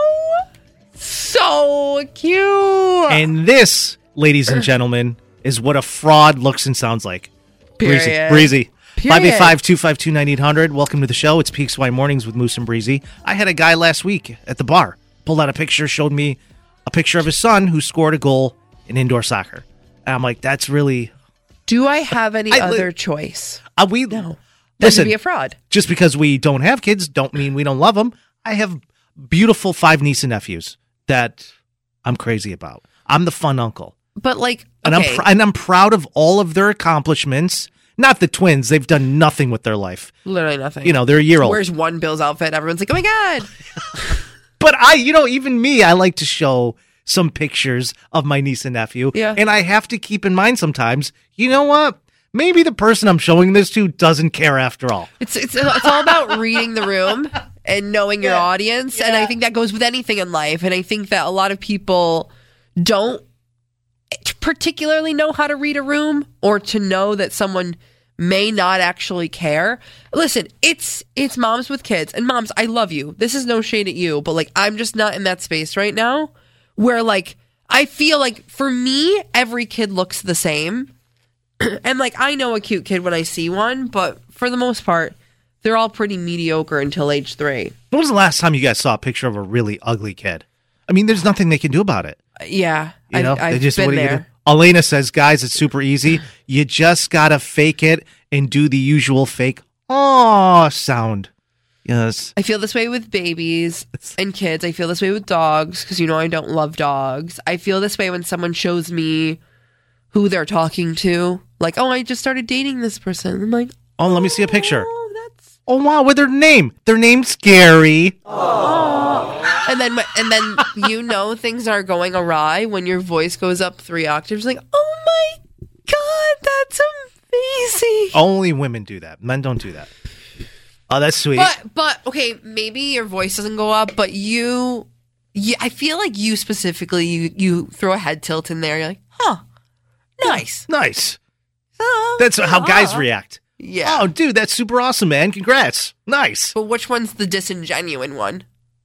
so cute. And this, ladies and gentlemen, is what a fraud looks and sounds like. Period. Breezy. Breezy. five eight five, Period. two five two, nine eight hundred. Welcome to the show. It's P X Y Mornings with Moose and Breezy. I had a guy last week at the bar. Pulled out a picture, showed me a picture of his son who scored a goal in indoor soccer. And I'm like, that's really... Do I have any I li- other choice? Uh, we No. That Listen, would be a fraud. just because we don't have kids don't mean we don't love them. I have beautiful five niece and nephews that I'm crazy about. I'm the fun uncle. But like, And okay. I'm pr- and I'm proud of all of their accomplishments. Not the twins. They've done nothing with their life. Literally nothing. You know, they're a year old. Where's one Bill's outfit? Everyone's like, oh my God. But I, you know, even me, I like to show some pictures of my niece and nephew. Yeah. And I have to keep in mind sometimes, you know what? Maybe the person I'm showing this to doesn't care after all. It's it's it's all about reading the room and knowing your audience. And I think that goes with anything in life. And I think that a lot of people don't particularly know how to read a room or to know that someone may not actually care. Listen, it's it's moms with kids. And moms, I love you. This is no shade at you, but like I'm just not in that space right now where like I feel like for me, every kid looks the same. And like I know a cute kid when I see one, but for the most part, they're all pretty mediocre until age three. When was the last time you guys saw a picture of a really ugly kid? I mean, there's nothing they can do about it. Yeah, You know, I, I've they just been what do you there. do? Elena says, guys, it's super easy. You just gotta fake it and do the usual fake "aw" sound. Yes. I feel this way with babies and kids. I feel this way with dogs because you know I don't love dogs. I feel this way when someone shows me who they're talking to. Like, oh, I just started dating this person. I'm like, Oh, let me see a picture. oh, that's. Oh wow, with their name. Their name's Gary. And then, and then you know things are going awry when your voice goes up three octaves. Like, oh my God, that's amazing. Only women do that. Men don't do that. Oh, that's sweet. But but okay, maybe your voice doesn't go up, but you, yeah, I feel like you specifically, you you throw a head tilt in there. You're like, huh, nice. Nice. Uh, That's how guys uh. react. Yeah. Oh, dude, that's super awesome, man. Congrats. Nice. But which one's the disingenuine one?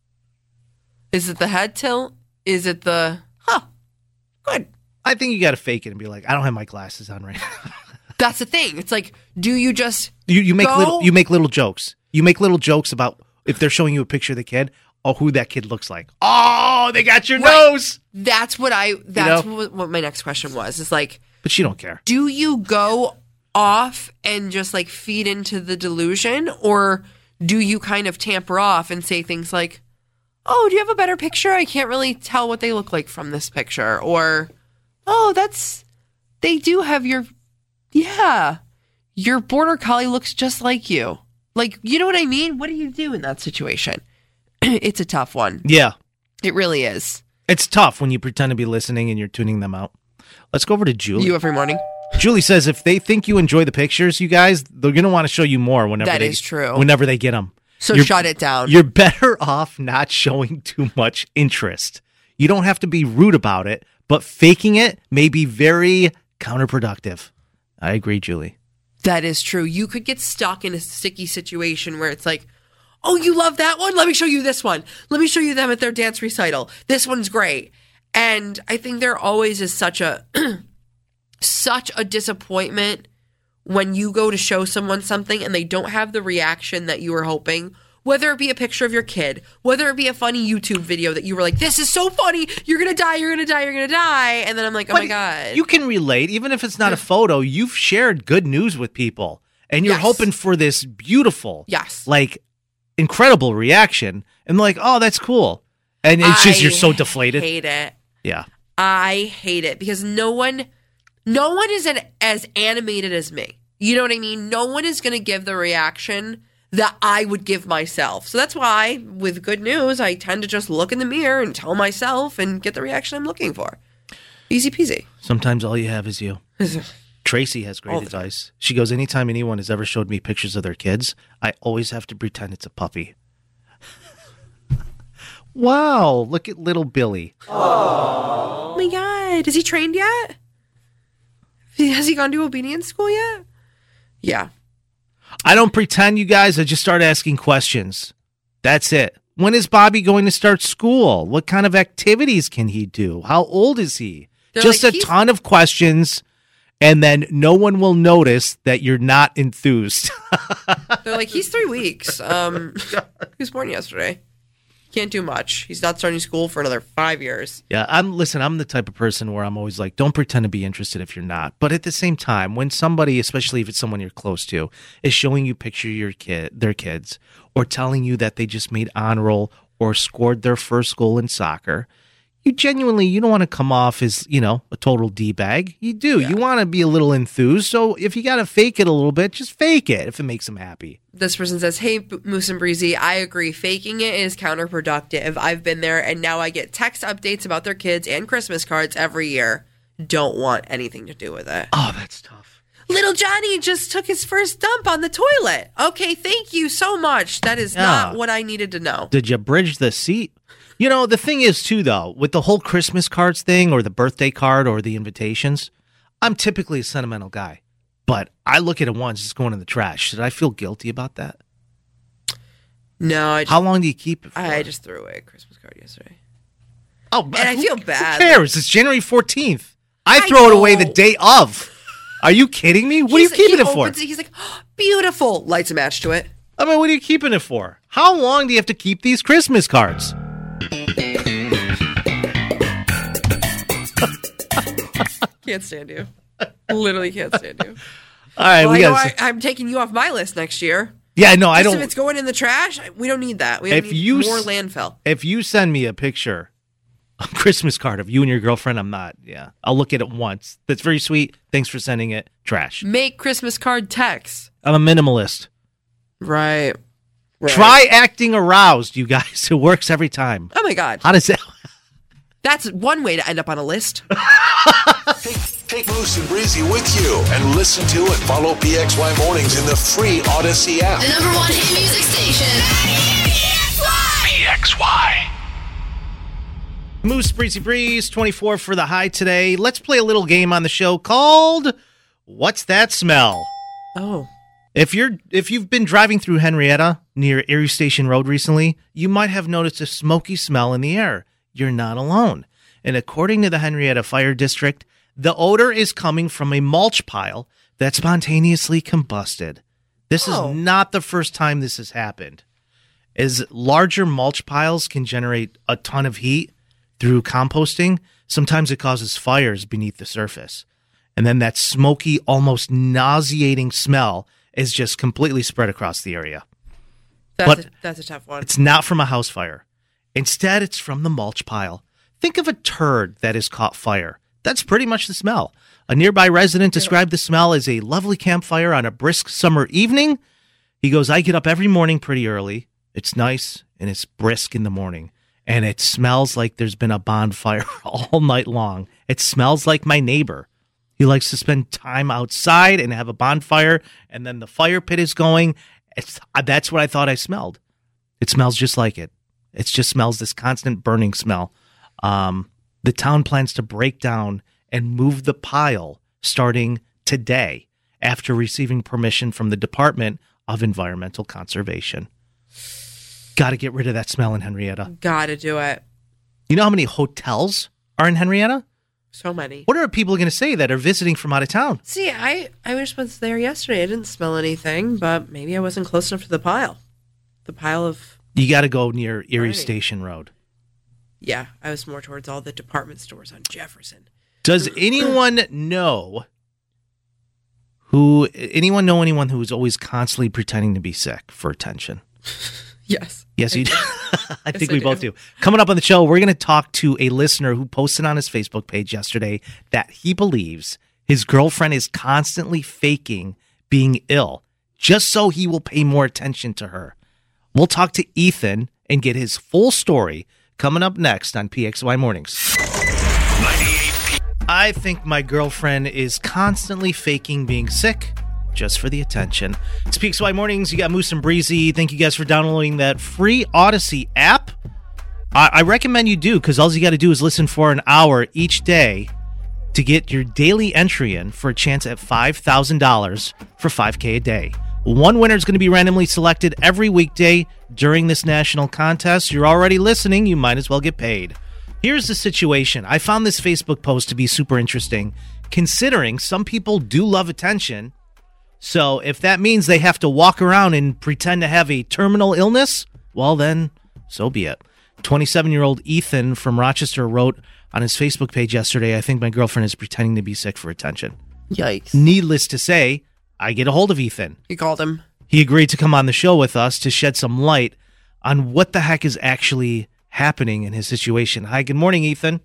Is it the head tilt? Is it the huh? Good. I think you got to fake it and be like, I don't have my glasses on right now. That's the thing. It's like, do you just You you make Go. little you make little jokes. You make little jokes about if they're showing you a picture of the kid or who that kid looks like. Oh, they got your Right. nose. That's what I. That's know? what, what my next question was. Is like, But she don't care. do you go off and just like feed into the delusion, or do you kind of tamper off and say things like, "Oh, do you have a better picture? I can't really tell what they look like from this picture," or, "Oh, that's they do have your, yeah, your border collie looks just like you." Like, you know what I mean? What do you do in that situation? It's a tough one. Yeah. It really is. It's tough when you pretend to be listening and you're tuning them out. Let's go over to Julie. You every morning. Julie says if they think you enjoy the pictures, you guys, they're going to want to show you more whenever That they, is true. Whenever they get them. So You're- shut it down. You're better off not showing too much interest. You don't have to be rude about it, but faking it may be very counterproductive. I agree, Julie. That is true. You could get stuck in a sticky situation where it's like, oh, you love that one? Let me show you this one. Let me show you them at their dance recital. This one's great. And I think there always is such a such a disappointment when you go to show someone something and they don't have the reaction that you were hoping, whether it be a picture of your kid, whether it be a funny YouTube video that you were like, this is so funny, you're going to die, you're going to die, you're going to die. And then I'm like, oh But my God. You can relate, even if it's not a photo, you've shared good news with people and you're Yes. hoping for this beautiful, Yes. like incredible reaction. And like, oh, that's cool. And it's just, I you're so deflated. hate it. Yeah. I hate it because no one, no one is an, as animated as me. You know what I mean? No one is going to give the reaction that I would give myself. So that's why with good news, I tend to just look in the mirror and tell myself and get the reaction I'm looking for. Easy peasy. Sometimes all you have is you. Tracy has great All the advice. She goes, anytime anyone has ever showed me pictures of their kids, I always have to pretend it's a puppy. Wow, look at little Billy. Oh my God. Is he trained yet? Has he gone to obedience school yet? Yeah. I don't pretend, you guys. I just start asking questions. That's it. When is Bobby going to start school? What kind of activities can he do? How old is he? They're Just like, a he's- ton of questions, and then no one will notice that you're not enthused. They're like, he's three weeks. Um, he was born yesterday. Can't do much. He's not starting school for another five years. Yeah, I'm listen, I'm the type of person where I'm always like, don't pretend to be interested if you're not. But at the same time, when somebody, especially if it's someone you're close to, is showing you picture of your kid, their kids, or telling you that they just made honor roll or scored their first goal in soccer, you genuinely, you don't want to come off as, you know, a total D-bag. You do. You want to be a little enthused. So if you got to fake it a little bit, just fake it if it makes them happy. This person says, hey, B- Moose and Breezy, I agree. Faking it is counterproductive. I've been there, and now I get text updates about their kids and Christmas cards every year. Don't want anything to do with it. Oh, that's tough. Little Johnny just took his first dump on the toilet. Okay, thank you so much. That is Yeah. not what I needed to know. Did you bridge the seat? You know, the thing is, too, though, with the whole Christmas cards thing or the birthday card or the invitations, I'm typically a sentimental guy. But I look at it once, it's going in the trash. Should I feel guilty about that? No, I just, How long do you keep it for? I just threw away a Christmas card yesterday. oh, And I feel bad. Who cares? It's January fourteenth. I, I throw it away know. the day of. Are you kidding me? What He's- are you keeping he it for? opens He's like, oh, beautiful. Lights a match to it. I mean, what are you keeping it for? How long do you have to keep these Christmas cards? Can't stand you. Literally can't stand you. All right, Well, we I know got. I, I'm taking you off my list next year. Yeah, no, I Just don't. If it's going in the trash, we don't need that. We If need you more s- landfill. If you send me a picture, a Christmas card of you and your girlfriend, I'm not. Yeah, I'll look at it once. That's very sweet. Thanks for sending it. Trash. Make Christmas card text. I'm a minimalist. Right. right. Try acting aroused, you guys. It works every time. Oh my God. How does that? That's one way to end up on a list. Take, take Moose and Breezy with you and listen to and follow P X Y Mornings in the free Odyssey app. The number one hit music station. P X Y. Moose Breezy Breeze, twenty-four for the high today. Let's play a little game on the show called What's That Smell? Oh. If you're if you've been driving through Henrietta near Erie Station Road recently, you might have noticed a smoky smell in the air. You're not alone. And according to the Henrietta Fire District, the odor is coming from a mulch pile that spontaneously combusted. This Oh. is not the first time this has happened. As larger mulch piles can generate a ton of heat through composting, sometimes it causes fires beneath the surface. And then that smoky, almost nauseating smell is just completely spread across the area. That's, But- a, that's a tough one. It's not from a house fire. Instead, it's from the mulch pile. Think of a turd that has caught fire. That's pretty much the smell. A nearby resident described the smell as a lovely campfire on a brisk summer evening. He goes, I get up every morning pretty early. It's nice and it's brisk in the morning. And it smells like there's been a bonfire all night long. It smells like my neighbor. He likes to spend time outside and have a bonfire, and then the fire pit is going. It's, that's what I thought I smelled. It smells just like it. It just smells this constant burning smell. Um, the town plans to break down and move the pile starting today after receiving permission from the Department of Environmental Conservation. Got to get rid of that smell in Henrietta. Gotta do it. You know how many hotels are in Henrietta? So many. What are people going to say that are visiting from out of town? See, I, I just was there yesterday. I didn't smell anything, but maybe I wasn't close enough to the pile. The pile of... You got to go near Erie Right. Station Road. Yeah, I was more towards all the department stores on Jefferson. Does anyone know who, anyone know anyone who is always constantly pretending to be sick for attention? Yes. Yes, you do. I think I we do. both do. Coming up on the show, we're going to talk to a listener who posted on his Facebook page yesterday that he believes his girlfriend is constantly faking being ill just so he will pay more attention to her. We'll talk to Ethan and get his full story coming up next on P X Y Mornings. I think my girlfriend is constantly faking being sick just for the attention. It's P X Y Mornings. You got Moose and Breezy. Thank you guys for downloading that free Odyssey app. I, I recommend you do, because all you got to do is listen for an hour each day to get your daily entry in for a chance at five thousand dollars for five K a day. One winner is going to be randomly selected every weekday during this national contest. You're already listening. You might as well get paid. Here's the situation. I found this Facebook post to be super interesting, considering some people do love attention. So if that means they have to walk around and pretend to have a terminal illness, well then, so be it. twenty-seven-year-old Ethan from Rochester wrote on his Facebook page yesterday, I think my girlfriend is pretending to be sick for attention. Yikes. Needless to say, I get a hold of Ethan. You called him. He agreed to come on the show with us to shed some light on what the heck is actually happening in his situation. Hi, good morning, Ethan.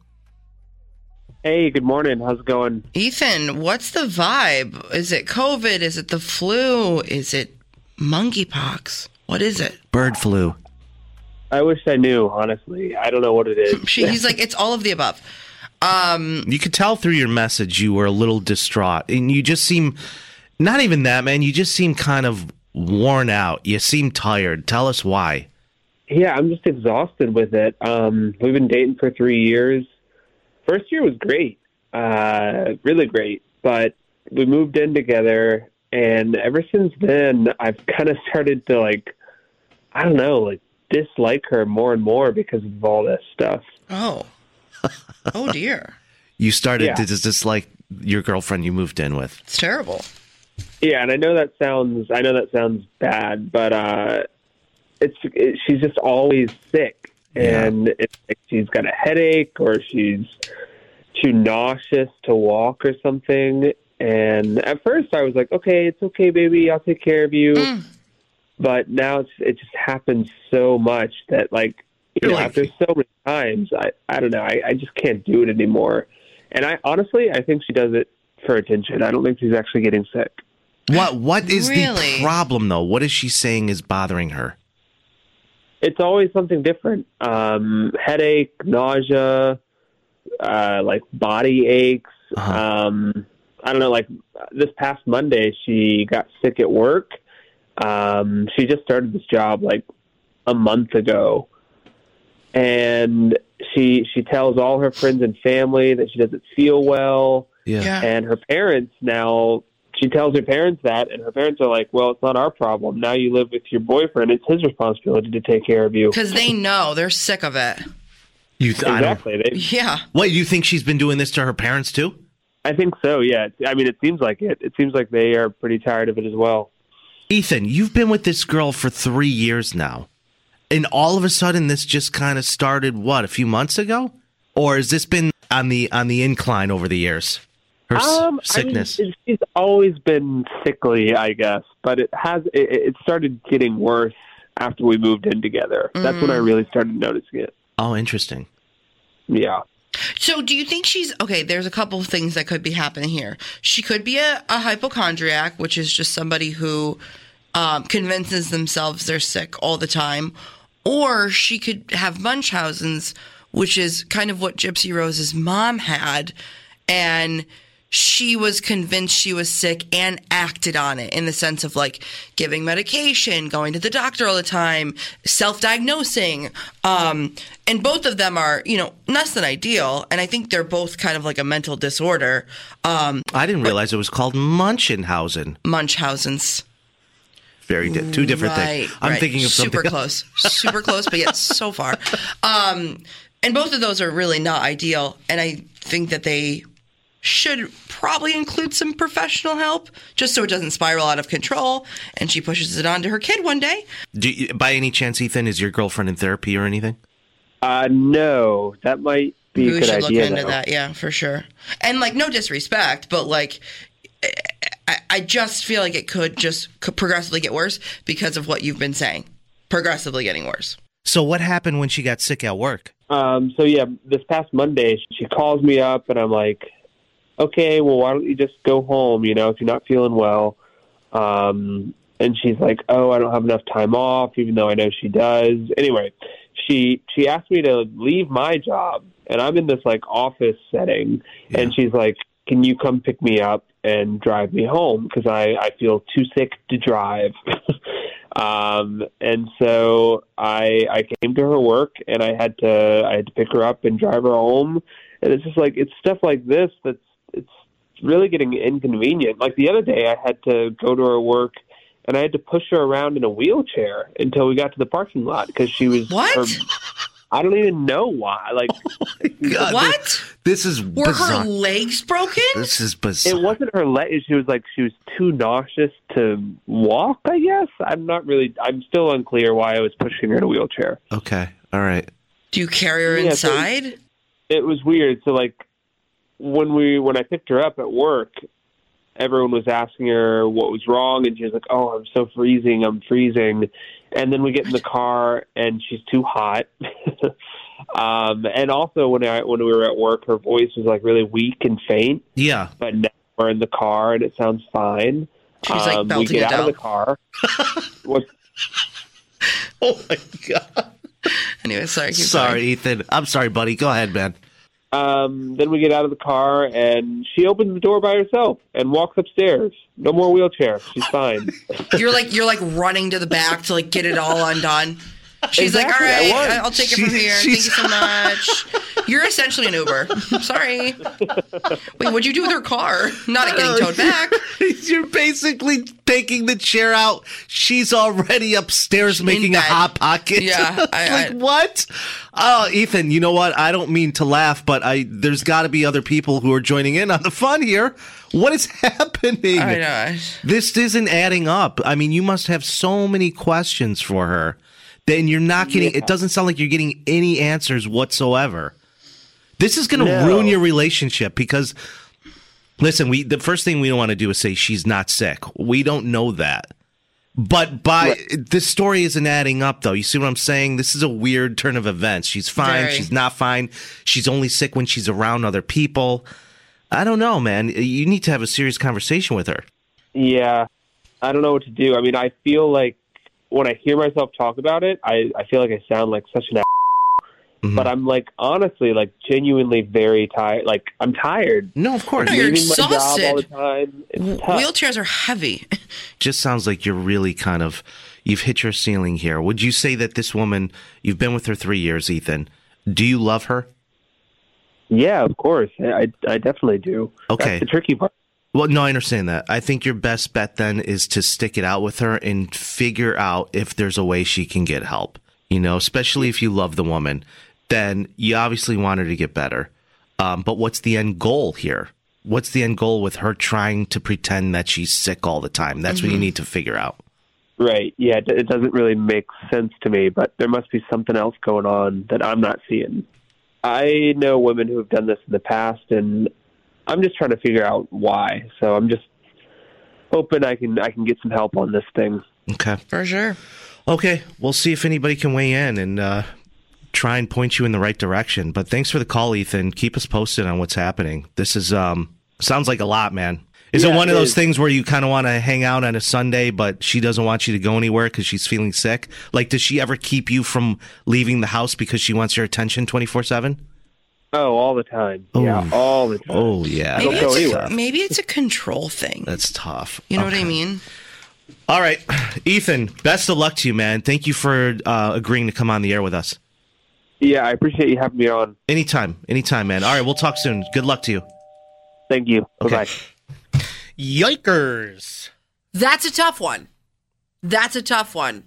Hey, good morning. How's it going? Ethan, what's the vibe? Is it COVID? Is it the flu? Is it monkeypox? What is it? Bird flu. I wish I knew, honestly. I don't know what it is. She, he's like, it's all of the above. Um, You could tell through your message you were a little distraught, and you just seem, not even that, man, you just seem kind of worn out. You seem tired. Tell us why. Yeah, I'm just exhausted with it. Um, we've been dating for three years. First year was great, uh, really great. But we moved in together, and ever since then, I've kind of started to, like, I don't know, like, dislike her more and more because of all this stuff. oh. Oh, dear. You started Yeah. to just dislike your girlfriend you moved in with. It's terrible. Yeah, and I know that sounds, I know that sounds bad, but uh, it's it, she's just always sick, and it's like she's got a headache or she's too nauseous to walk or something. And at first, I was like, "Okay, it's okay, baby, I'll take care of you." Mm. But now it's it just happens so much that, like, you know, Really? after so many times, I I don't know, I, I just can't do it anymore. And I honestly, I think she does it for attention. I don't think she's actually getting sick. What What is Really? the problem, though? What is she saying is bothering her? It's always something different. Um, headache, nausea, uh, like body aches. Uh-huh. Um, I don't know, like this past Monday, she got sick at work. Um, she just started this job like a month ago. And she she tells all her friends and family that she doesn't feel well. Yeah. Yeah. And her parents now, she tells her parents that, and her parents are like, well, it's not our problem. Now you live with your boyfriend. It's his responsibility to take care of you. Because they know. They're sick of it. You th- I don't- Exactly. They, Yeah. What, you think she's been doing this to her parents, too? I think so, yeah. I mean, it seems like it. It seems like they are pretty tired of it as well. Ethan, you've been with this girl for three years now. And all of a sudden, this just kind of started, what, a few months ago? Or has this been on the on the incline over the years? Her s- Um, sickness. I mean, she's always been sickly, I guess, but it has it, it started getting worse after we moved in together. That's when I really started noticing it. Oh, interesting. Yeah. So do you think she's okay? There's a couple of things that could be happening here. She could be a, a hypochondriac, which is just somebody who um, convinces themselves they're sick all the time, or she could have Munchausen's, which is kind of what Gypsy Rose's mom had, and she was convinced she was sick and acted on it in the sense of like giving medication, going to the doctor all the time, self-diagnosing. Um, and both of them are, you know, less than ideal. And I think they're both kind of like a mental disorder. Um, I didn't realize it was called Munchausen. Munchausen's. Very di- two different right, things. I'm right. thinking of super something close, super close, but yet so far. Um, and both of those are really not ideal. And I think that they should probably include some professional help, just so it doesn't spiral out of control. And she pushes it on to her kid one day. Do you, by any chance, Ethan, is your girlfriend in therapy or anything? Uh, no, that might be We a good should idea. look into though. that, yeah, for sure. And like, no disrespect, but like, I, I just feel like it could just could progressively get worse because of what you've been saying. Progressively getting worse. So what happened when she got sick at work? Um, so yeah, this past Monday, she calls me up and I'm like, okay, well, why don't you just go home, you know, if you're not feeling well. Um, and she's like, oh, I don't have enough time off, even though I know she does. Anyway, she she asked me to leave my job, and I'm in this, like, office setting, yeah. and she's like, can you come pick me up and drive me home? Because I, I feel too sick to drive. um, and so I I came to her work, and I had to I had to pick her up and drive her home. And it's just like, it's stuff like this that's it's really getting inconvenient. Like the other day, I had to go to her work, and I had to push her around in a wheelchair until we got to the parking lot because she was. What? Her, I don't even know why. Like, oh God, what? This, this is were bizarre. her legs broken? This is bizarre. It wasn't her leg. She was like she was too nauseous to walk. I guess I'm not really. I'm still unclear why I was pushing her in a wheelchair. Okay, all right. Do you carry her Yeah, inside? So it was weird. So like when we when I picked her up at work, everyone was asking her what was wrong, and she was like, "Oh, I'm so freezing. I'm freezing." And then we get in the car, and she's too hot. um, and also, when I when we were at work, her voice was like really weak and faint. Yeah. But now we're in the car, and it sounds fine. She's like um, belting we get it out of down. the car. What? Oh my God. Anyway, sorry. Keep Sorry, going. Ethan. I'm sorry, buddy. Go ahead, man. Um, then we get out of the car, and she opens the door by herself and walks upstairs. No more wheelchair. She's fine. You're like you're like running to the back to like get it all undone. She's Exactly, like, I all right, was. I'll take it She- from here. Thank you she's- so much. You're essentially an Uber. Sorry. Wait, what'd you do with her car? Not it getting towed back. You're basically taking the chair out. She's already upstairs making a bed. hot pocket. Yeah, I- like I- what? Oh, Ethan, you know what? I don't mean to laugh, but I there's got to be other people who are joining in on the fun here. What is happening? I know. This isn't adding up. I mean, you must have so many questions for her. Then you're not getting. Yeah. It doesn't sound like you're getting any answers whatsoever. This is going to No. ruin your relationship because, listen, we the first thing we don't want to do is say she's not sick. We don't know that. But by Right. this story isn't adding up, though. You see what I'm saying? This is a weird turn of events. She's fine. Very. She's not fine. She's only sick when she's around other people. I don't know, man. You need to have a serious conversation with her. Yeah, I don't know what to do. I mean, I feel like when I hear myself talk about it, I, I feel like I sound like such an ass. Mhm. But I'm like, honestly, like genuinely very tired. Like, I'm tired. No, of course. No, you're Leaving my job all the exhausted. time. It's tough. Wheelchairs are heavy. Just sounds like you're really kind of, you've hit your ceiling here. Would you say that this woman, you've been with her three years, Ethan. Do you love her? Yeah, of course. I, I definitely do. Okay. That's the tricky part. Well, no, I understand that. I think your best bet then is to stick it out with her and figure out if there's a way she can get help. You know, especially if you love the woman, then you obviously want her to get better. Um, but what's the end goal here? What's the end goal with her trying to pretend that she's sick all the time? That's Mm-hmm. what you need to figure out. Right. Yeah, it, it doesn't really make sense to me, but there must be something else going on that I'm not seeing. I know women who have done this in the past, and I'm just trying to figure out why. So I'm just hoping I can I can get some help on this thing. Okay. For sure. Okay. We'll see if anybody can weigh in and uh, try and point you in the right direction. But thanks for the call, Ethan. Keep us posted on what's happening. This is um sounds like a lot, man. Is Yeah, it one of it those is. things where you kind of want to hang out on a Sunday, but she doesn't want you to go anywhere because she's feeling sick? Like, does she ever keep you from leaving the house because she wants your attention twenty-four seven? Oh, all the time. Yeah, Oh. all the time. Oh, yeah. Maybe don't go it's, anywhere. a, maybe it's a control thing. That's tough. You know Okay. what I mean? All right. Ethan, best of luck to you, man. Thank you for uh, agreeing to come on the air with us. Yeah, I appreciate you having me on. Anytime. Anytime, man. All right. We'll talk soon. Good luck to you. Thank you. Okay. Bye-bye. Yikers. That's a tough one. That's a tough one.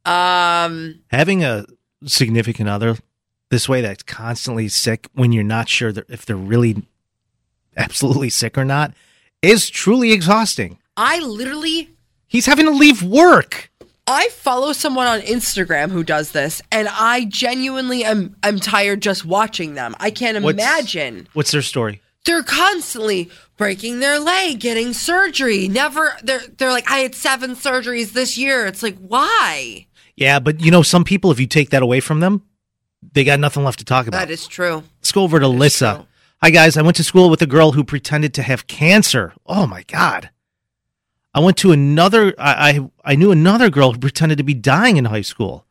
Um, Having a significant other this way that's constantly sick when you're not sure that if they're really absolutely sick or not is truly exhausting. I literally... He's having to leave work. I follow someone on Instagram who does this, and I genuinely am I'm tired just watching them. I can't What's- imagine. What's their story? They're constantly breaking their leg, getting surgery. Never, they're they're like, I had seven surgeries this year. It's like, why? Yeah, but you know, some people, if you take that away from them, they got nothing left to talk about. That is true. Let's go over to Lissa. Hi, guys. I went to school with a girl who pretended to have cancer. Oh, my God. I went to another, I, I, I knew another girl who pretended to be dying in high school.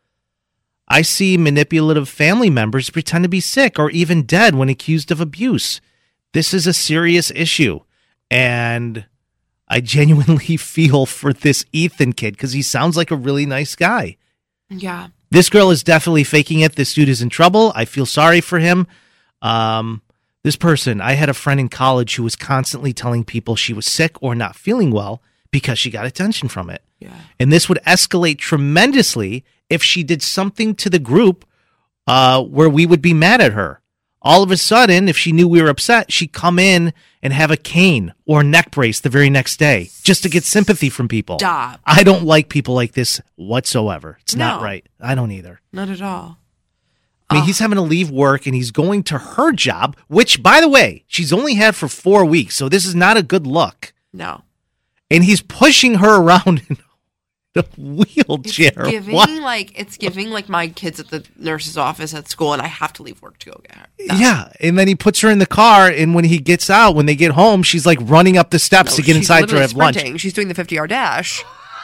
I see manipulative family members pretend to be sick or even dead when accused of abuse. This is a serious issue. And I genuinely feel for this Ethan kid because he sounds like a really nice guy. Yeah. This girl is definitely faking it. This dude is in trouble. I feel sorry for him. Um, this person, I had a friend in college who was constantly telling people she was sick or not feeling well because she got attention from it. Yeah. And this would escalate tremendously if she did something to the group uh, where we would be mad at her. All of a sudden, if she knew we were upset, she'd come in and have a cane or a neck brace the very next day just to get sympathy from people. Stop. I don't like people like this whatsoever. It's not No. right. I don't either. Not at all. I mean, he's having to leave work and he's going to her job, which, by the way, she's only had for four weeks. So this is not a good look. No. And he's pushing her around in a wheelchair. It's giving What? like it's giving like my kids at the nurse's office at school, and I have to leave work to go get her. Yeah. And then he puts her in the car. And when he gets out, when they get home, she's like running up the steps No, to get she's inside to literally have lunch. sprinting. She's doing the fifty-yard dash.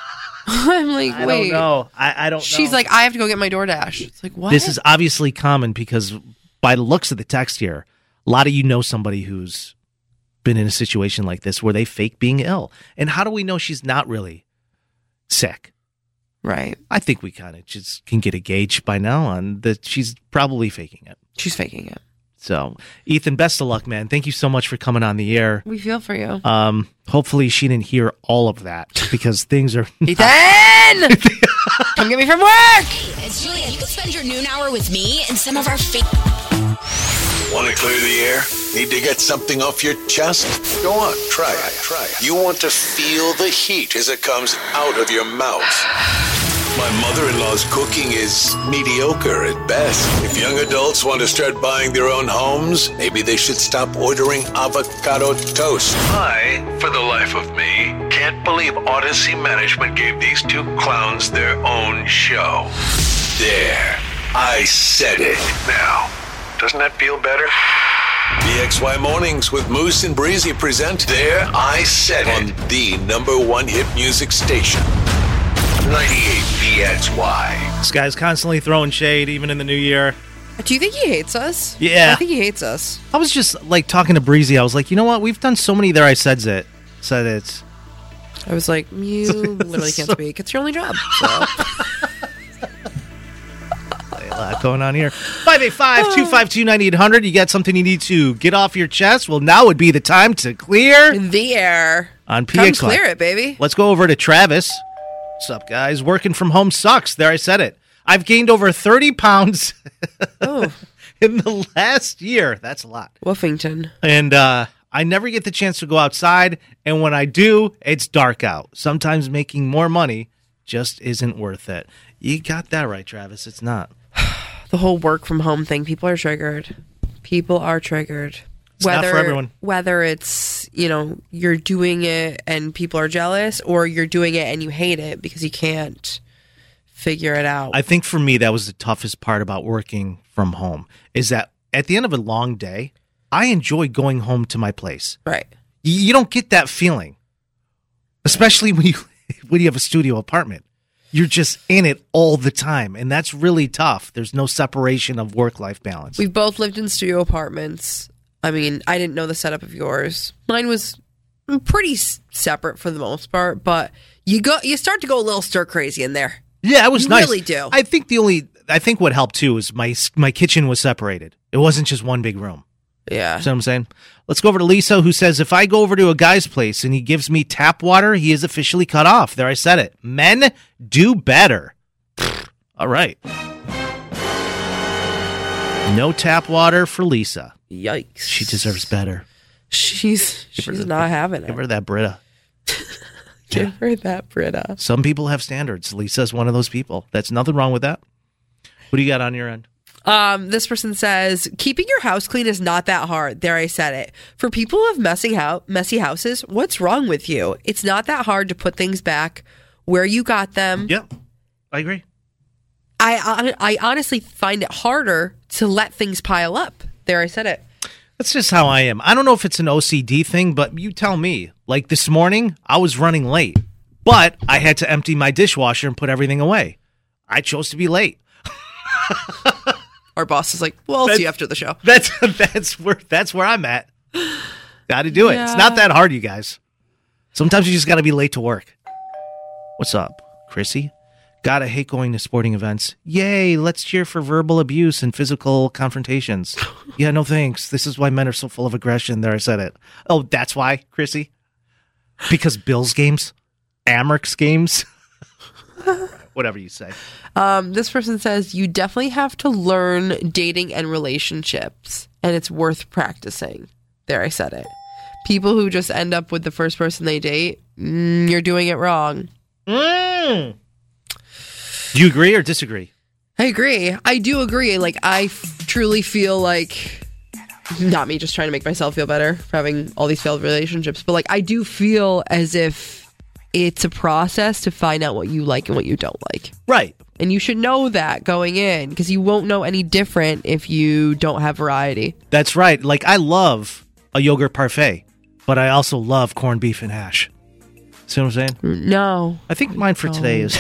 I'm like, I wait. don't know. I, I don't know. She's like, I have to go get my DoorDash. It's like, what? This is obviously common because by the looks of the text here, a lot of you know somebody who's been in a situation like this where they fake being ill. And how do we know she's not really sick? Right. I think we kind of just can get a gauge by now on that she's probably faking it. She's faking it. So, Ethan, best of luck, man. Thank you so much for coming on the air. We feel for you. Um, hopefully she didn't hear all of that because things are not- Ethan! Come get me from work! It's Julia. You can spend your noon hour with me and some of our fake. Want to clear the air? Need to get something off your chest? Go on, try it. Try it. You want to feel the heat as it comes out of your mouth. My mother-in-law's cooking is mediocre at best. If young adults want to start buying their own homes, maybe they should stop ordering avocado toast. I, for the life of me, can't believe Odyssey Management gave these two clowns their own show. There. I said it. Now, doesn't that feel better? B X Y Mornings with Moose and Breezy present There I Said It on the number one hit music station. ninety-eight B X Y. This guy's constantly throwing shade, even in the new year. Do you think he hates us? Yeah. I think he hates us. I was just like talking to Breezy. I was like, you know what? We've done so many There I Said It. Said it. I was like, you literally can't speak. It's your only job. So. A lot going on here. five eight five, two five two, nine eight hundred. You got something you need to get off your chest? Well, now would be the time to clear the air. On P Come X Y. clear it, baby. Let's go over to Travis. What's up, guys? Working from home sucks. There, I said it. I've gained over thirty pounds oh. in the last year. That's a lot. Woofington. And uh, I never get the chance to go outside. And when I do, it's dark out. Sometimes making more money just isn't worth it. You got that right, Travis. It's not. The whole work from home thing, people are triggered. People are triggered. It's not for everyone. Whether it's, you know, you're doing it and people are jealous, or you're doing it and you hate it because you can't figure it out. I think for me, that was the toughest part about working from home, is that at the end of a long day, I enjoy going home to my place. Right. You, you don't get that feeling, especially when you when you have a studio apartment. You're just in it all the time, and that's really tough. There's no separation of work-life balance. We've both lived in studio apartments. I mean, I didn't know the setup of yours. Mine was pretty s- separate for the most part, but you go, you start to go a little stir crazy in there. Yeah, it was you nice. Really do. I think the only, I think what helped too is my my kitchen was separated. It wasn't just one big room. Yeah. See what I'm saying? Let's go over to Lisa, who says, if I go over to a guy's place and he gives me tap water, he is officially cut off. There, I said it. Men do better. All right. No tap water for Lisa. Yikes. She deserves better. She's she's the, not having it. Give her that Brita. Give her that Brita. Some people have standards. Lisa's one of those people. That's nothing wrong with that. What do you got on your end? Um, this person says, keeping your house clean is not that hard. There, I said it. For people who have messy, ho- messy houses, what's wrong with you? It's not that hard to put things back where you got them. Yeah, I agree. I, I, I honestly find it harder to let things pile up. There, I said it. That's just how I am. I don't know if it's an O C D thing, but you tell me. Like this morning, I was running late, but I had to empty my dishwasher and put everything away. I chose to be late. Our boss is like, well, I'll that's, see you after the show. That's that's where that's where I'm at. Got to do it. Yeah. It's not that hard, you guys. Sometimes you just got to be late to work. What's up, Chrissy? God, I hate going to sporting events. Yay, let's cheer for verbal abuse and physical confrontations. Yeah, no thanks. This is why men are so full of aggression. There, I said it. Oh, that's why, Chrissy? Because Bills games? Amerks games? Whatever you say. Um, this person says, you definitely have to learn dating and relationships, and it's worth practicing. There, I said it. People who just end up with the first person they date, mm, you're doing it wrong. Mm. Do you agree or disagree? I agree. I do agree. Like, I f- truly feel like, not me just trying to make myself feel better for having all these failed relationships, but like, I do feel as if it's a process to find out what you like and what you don't like. Right. And you should know that going in, because you won't know any different if you don't have variety. That's right. Like, I love a yogurt parfait, but I also love corned beef and hash. See what I'm saying? No. I think mine for today is...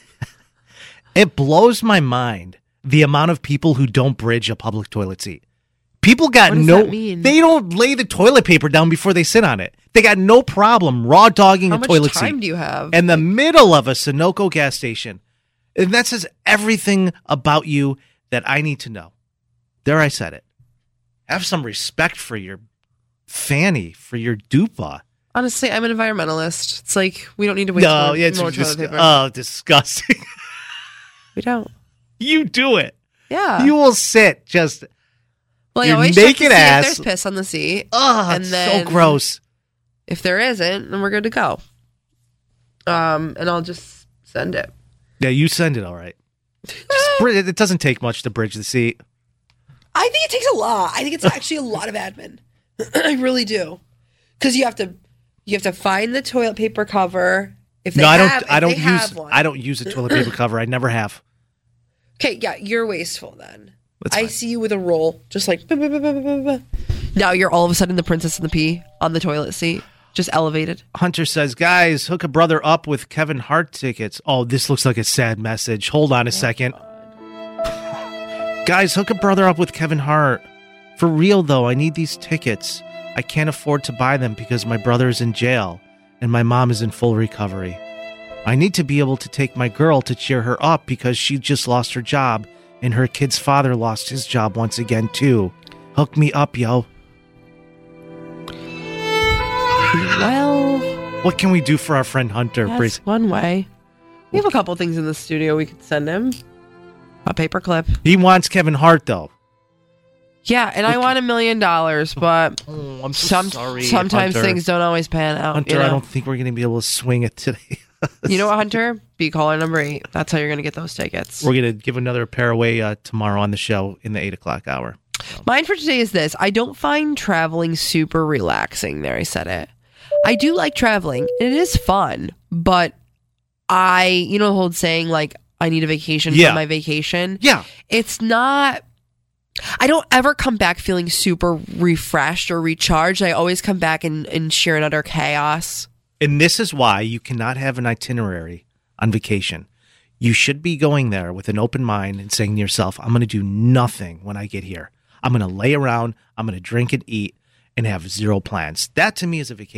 It blows my mind the amount of people who don't bridge a public toilet seat. People got What does no... that mean? They don't lay the toilet paper down before they sit on it. They got no problem raw dogging How a much toilet seat. time do you have? In the middle of a Sunoco gas station. And that says everything about you that I need to know. There, I said it. Have some respect for your fanny, for your dupa. Honestly, I'm an environmentalist. It's like, we don't need to waste No, more, yeah, it's more just, toilet paper. oh, disgusting. We don't. You do it. Yeah. You will sit just Well, I your always check to naked see ass. if there's piss on the seat. Oh, and it's then so gross. If there isn't, then we're good to go. Um, and I'll just send it. Yeah, you send it all right. Just, bri- it doesn't take much to bridge the seat. I think it takes a lot. I think it's actually a lot of admin. I really do. Because you have to, you have to find the toilet paper cover. If they no, I don't. have, if I don't they use. have one. I don't use a toilet paper cover. I never have. Okay, yeah, you're wasteful then. That's I fine. see you with a roll, just like. Bah, bah, bah, bah, bah, bah. Now you're all of a sudden the princess and the pea on the toilet seat, just elevated. Hunter says, "Guys, hook a brother up with Kevin Hart tickets." Oh, this looks like a sad message. Hold on a second. Guys, hook a brother up with Kevin Hart. For real though, I need these tickets. I can't afford to buy them because my brother is in jail and my mom is in full recovery. I need to be able to take my girl to cheer her up because she just lost her job and her kid's father lost his job once again too. Hook me up, yo. Well, what can we do for our friend Hunter? that's Breeze? one way. We have a couple things in the studio we could send him. A paper clip. He wants Kevin Hart though. Yeah, and I want a million dollars, but oh, I'm so some, sorry, sometimes Hunter. things don't always pan out. Hunter, you know? I don't think we're going to be able to swing it today. You know what, Hunter? Be caller number eight. That's how you're going to get those tickets. We're going to give another pair away uh, tomorrow on the show in the eight o'clock hour. Mine for today is this. I don't find traveling super relaxing. There, I said it. I do like traveling. It is fun, but I, you know the whole saying, like, I need a vacation Yeah. for my vacation? Yeah. It's not... I don't ever come back feeling super refreshed or recharged. I always come back in, in sheer and utter chaos. And this is why you cannot have an itinerary on vacation. You should be going there with an open mind and saying to yourself, I'm going to do nothing when I get here. I'm going to lay around, I'm going to drink and eat, and have zero plans. That to me is a vacation.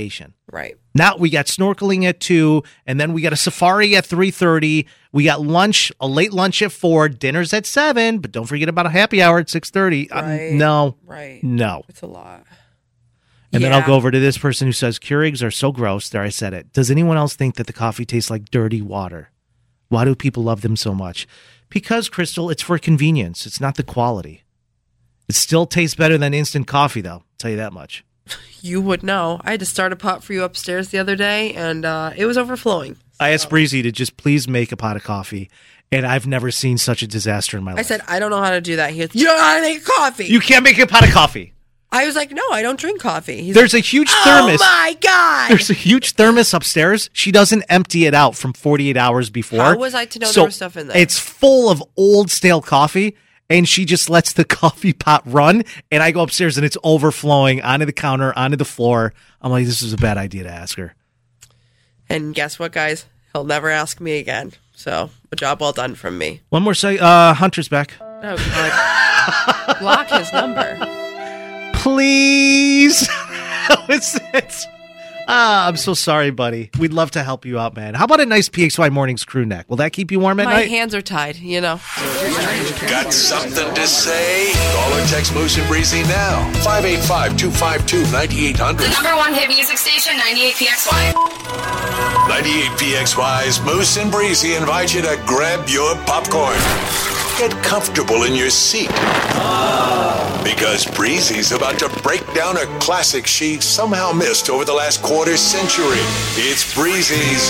Right. Now we got snorkeling at two, and then we got a safari at three thirty. We got lunch, a late lunch at four, dinner's at seven, but don't forget about a happy hour at six thirty. Right. Um, no. Right. No. It's a lot. And yeah. then I'll go over to this person who says Keurigs are so gross. There, I said it. Does anyone else think that the coffee tastes like dirty water? Why do people love them so much? Because, Crystal, it's for convenience. It's not the quality. It still tastes better than instant coffee, though. I'll tell you that much. You would know. I had to start a pot for you upstairs the other day, and uh, it was overflowing. So. I asked Breezy to just please make a pot of coffee, and I've never seen such a disaster in my life. I said, I don't know how to do that. He goes, you don't know how to make coffee. You can't make a pot of coffee. I was like, no, I don't drink coffee. He's There's like, a huge thermos. Oh, my God. There's a huge thermos upstairs. She doesn't empty it out from forty-eight hours before. How was I to know so there was stuff in there? It's full of old, stale coffee, and she just lets the coffee pot run, and I go upstairs, and it's overflowing onto the counter, onto the floor. I'm like, this is a bad idea to ask her. And guess what, guys? He'll never ask me again. So, a job well done from me. One more say, uh, Hunter's back. Oh, God. Block his number. Please. How is it? Ah, I'm so sorry, buddy. We'd love to help you out, man. How about a nice P X Y Mornings crew neck? Will that keep you warm at My night? hands are tied, you know. Got something to say? Call or text Moose and Breezy now. five eight five, two five two, nine eight hundred. The number one hit music station, ninety-eight P X Y. ninety-eight P X Y's Moose and Breezy invite you to grab your popcorn. Get comfortable in your seat. Because Breezy's about to break down a classic she somehow missed over the last quarter century. It's Breezy's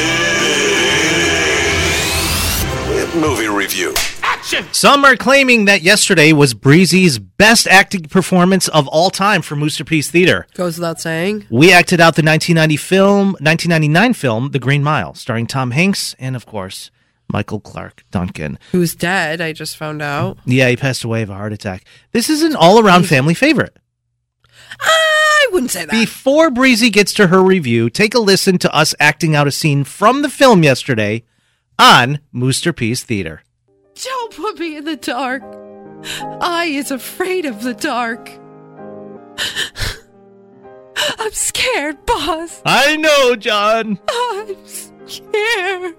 Big Movie Review. Action! Some are claiming that yesterday was Breezy's best acting performance of all time for Mooster Piece Theater. Goes without saying. We acted out the nineteen ninety film, nineteen ninety-nine film, The Green Mile, starring Tom Hanks and, of course, Michael Clark Duncan. Who's dead, I just found out. Yeah, he passed away of a heart attack. This is an all-around family favorite. I wouldn't say that. Before Breezy gets to her review, take a listen to us acting out a scene from the film yesterday on Mooster Piece Theater. Don't put me in the dark. I is afraid of the dark. I'm scared, boss. I know, John. I'm scared.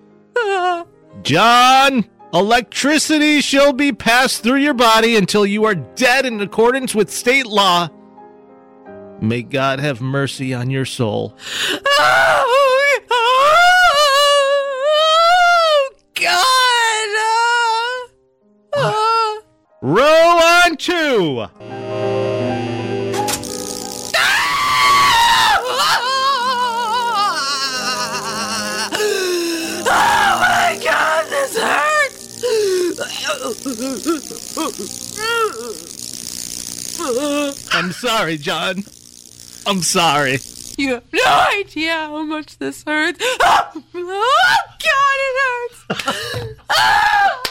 John, electricity shall be passed through your body until you are dead in accordance with state law. May God have mercy on your soul. Oh, oh, God. Uh, uh. Row on two. I'm sorry, John. I'm sorry. You have no idea how much this hurts. Oh, oh God, it hurts. Oh.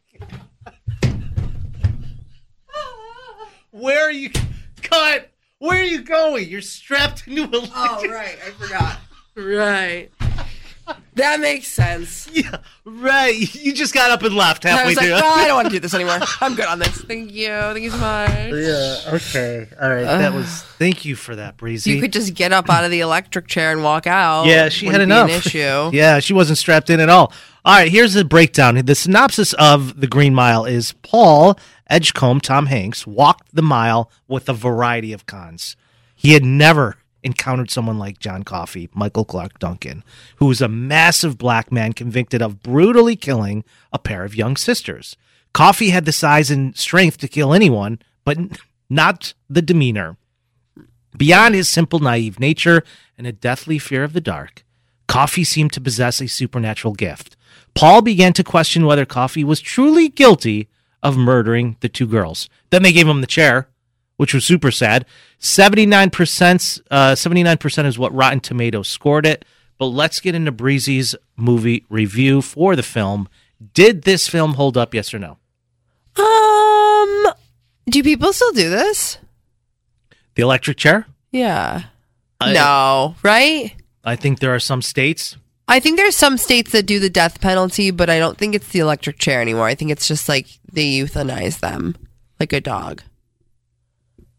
Where are you? Cut. Where are you going? You're strapped into a. Oh, right. I forgot. Right. That makes sense. Yeah, right. You just got up and left halfway I was like, through. oh, I don't want to do this anymore. I'm good on this. Thank you. Thank you so much. Yeah, okay. All right. Uh, that was. Thank you for that, Breezy. You could just get up out of the electric chair and walk out. Yeah, she had Wouldn't enough. Be an issue. Yeah, she wasn't strapped in at all. All right, here's the breakdown. The synopsis of The Green Mile is Paul Edgecombe, Tom Hanks, walked the mile with a variety of cons. He had never encountered someone like John Coffey, Michael Clark Duncan, who was a massive black man convicted of brutally killing a pair of young sisters. Coffey had the size and strength to kill anyone, but not the demeanor. Beyond his simple, naive nature and a deathly fear of the dark, Coffey seemed to possess a supernatural gift. Paul began to question whether Coffey was truly guilty of murdering the two girls. Then they gave him the chair, which was super sad. seventy-nine percent, uh, seventy-nine percent is what Rotten Tomatoes scored it. But let's get into Breezy's movie review for the film. Did this film hold up, yes or no? Um, do people still do this? The electric chair? Yeah. I, no, right? I think there are some states. I think there's some states that do the death penalty, but I don't think it's the electric chair anymore. I think it's just like they euthanize them, like a dog.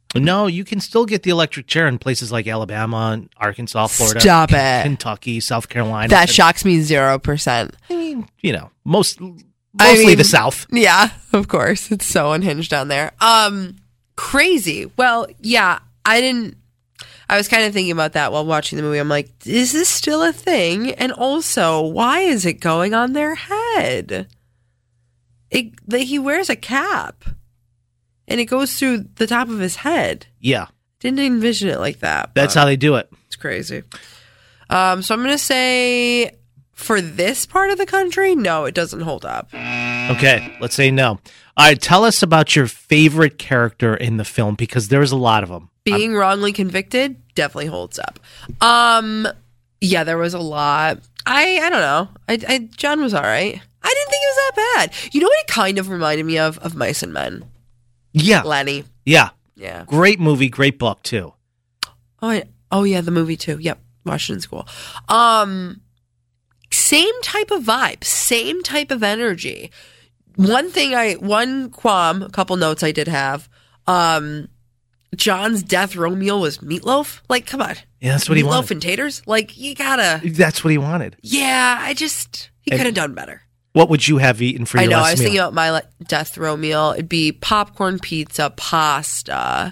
No, you can still get the electric chair in places like Alabama, Arkansas, Florida, Stop it. Kentucky, South Carolina. That shocks me zero percent. I mean, you know, most mostly I mean, the South. Yeah, of course. It's so unhinged down there. Um, crazy. Well, yeah, I didn't. I was kind of thinking about that while watching the movie. I'm like, is this still a thing? And also, why is it going on their head? It, the, he wears a cap, and it goes through the top of his head. Yeah. Didn't envision it like that. That's how they do it. It's crazy. Um, so I'm going to say for this part of the country, no, it doesn't hold up. Okay, let's say no. All right, tell us about your favorite character in the film, because there's a lot of them. Being I'm- wrongly convicted definitely holds up. Um, yeah, there was a lot. I I don't know. I, I John was all right. I didn't think it was that bad. You know what it kind of reminded me of? Of Mice and Men. Yeah. Lenny. Yeah. Yeah. Great movie, great book, too. Oh, I, oh yeah, the movie, too. Yep, Washington School. Um, same type of vibe, same type of energy. One thing I, one qualm, a couple notes I did have, um, John's death row meal was meatloaf. Like, come on. Yeah, that's what he wanted. Meatloaf and taters? Like, you gotta. That's what he wanted. Yeah, I just, he could have done better. What would you have eaten for your I know, last I was meal? thinking about my le- death row meal. It'd be popcorn pizza, pasta,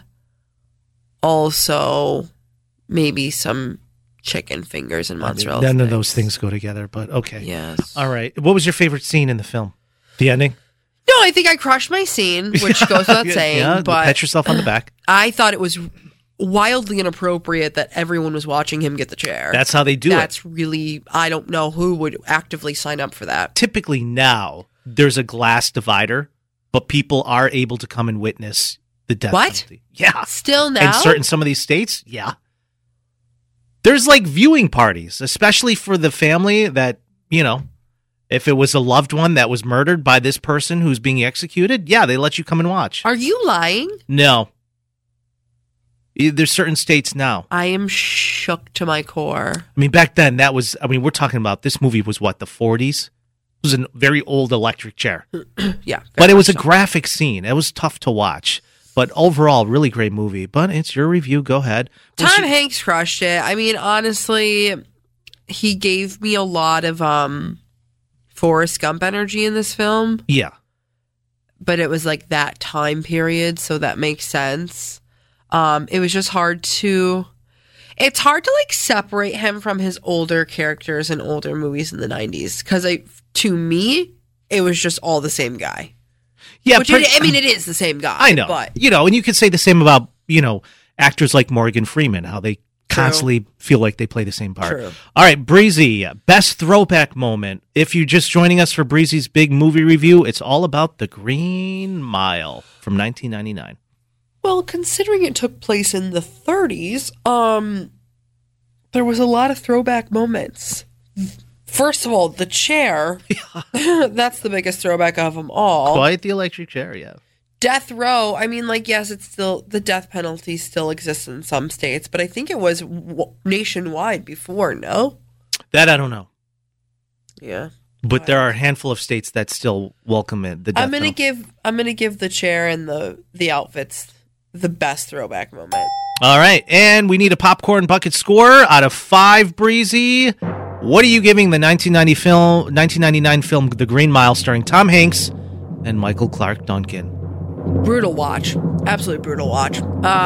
also maybe some chicken fingers and mozzarella. I mean, none things. of those things go together, but okay. Yes. All right. What was your favorite scene in the film? The ending? No, I think I crushed my scene, which goes without saying. Yeah, but pat yourself on the back. I thought it was wildly inappropriate that everyone was watching him get the chair. That's how they do That's it. That's really, I don't know who would actively sign up for that. Typically now, there's a glass divider, but people are able to come and witness the death What? penalty. Yeah. Still now? In certain some of these states, yeah. There's like viewing parties, especially for the family that, you know, if it was a loved one that was murdered by this person who's being executed, yeah, they let you come and watch. Are you lying? No. There's certain states now. I am shook to my core. I mean, back then, that was, I mean, we're talking about, this movie was what, the forties? It was a very old electric chair. Yeah. But it was a so. graphic scene. It was tough to watch. But overall, really great movie. But it's your review. Go ahead. Tom What's your- Hanks crushed it. I mean, honestly, he gave me a lot of um, Forrest Gump energy in this film. Yeah. But it was like that time period, so that makes sense. Um, it was just hard to... It's hard to like separate him from his older characters in older movies in the nineties. Because I, to me, it was just all the same guy. Yeah, Which pretty- it, I mean, it is the same guy. I know. But You know, and you could say the same about, you know, actors like Morgan Freeman, how they constantly feel like they play the same part. True. All right, Breezy, best throwback moment. If you're just joining us for Breezy's big movie review, it's all about The Green Mile from nineteen ninety-nine. Well, considering it took place in the thirties, um, there was a lot of throwback moments. First of all, the chair. That's the biggest throwback of them all. Quite the electric chair, yeah. Death row. I mean, like, yes, it's still, the death penalty still exists in some states, but I think it was w- nationwide before, no? That I don't know. Yeah. But there are a handful of states that still welcome it. The death I'm gonna penalty. give I'm gonna give the chair and the the outfits the best throwback moment. All right, and we need a popcorn bucket score out of five, Breezy. What are you giving the nineteen ninety film, nineteen ninety-nine film The Green Mile starring Tom Hanks and Michael Clark Duncan? Brutal watch. Absolutely brutal watch.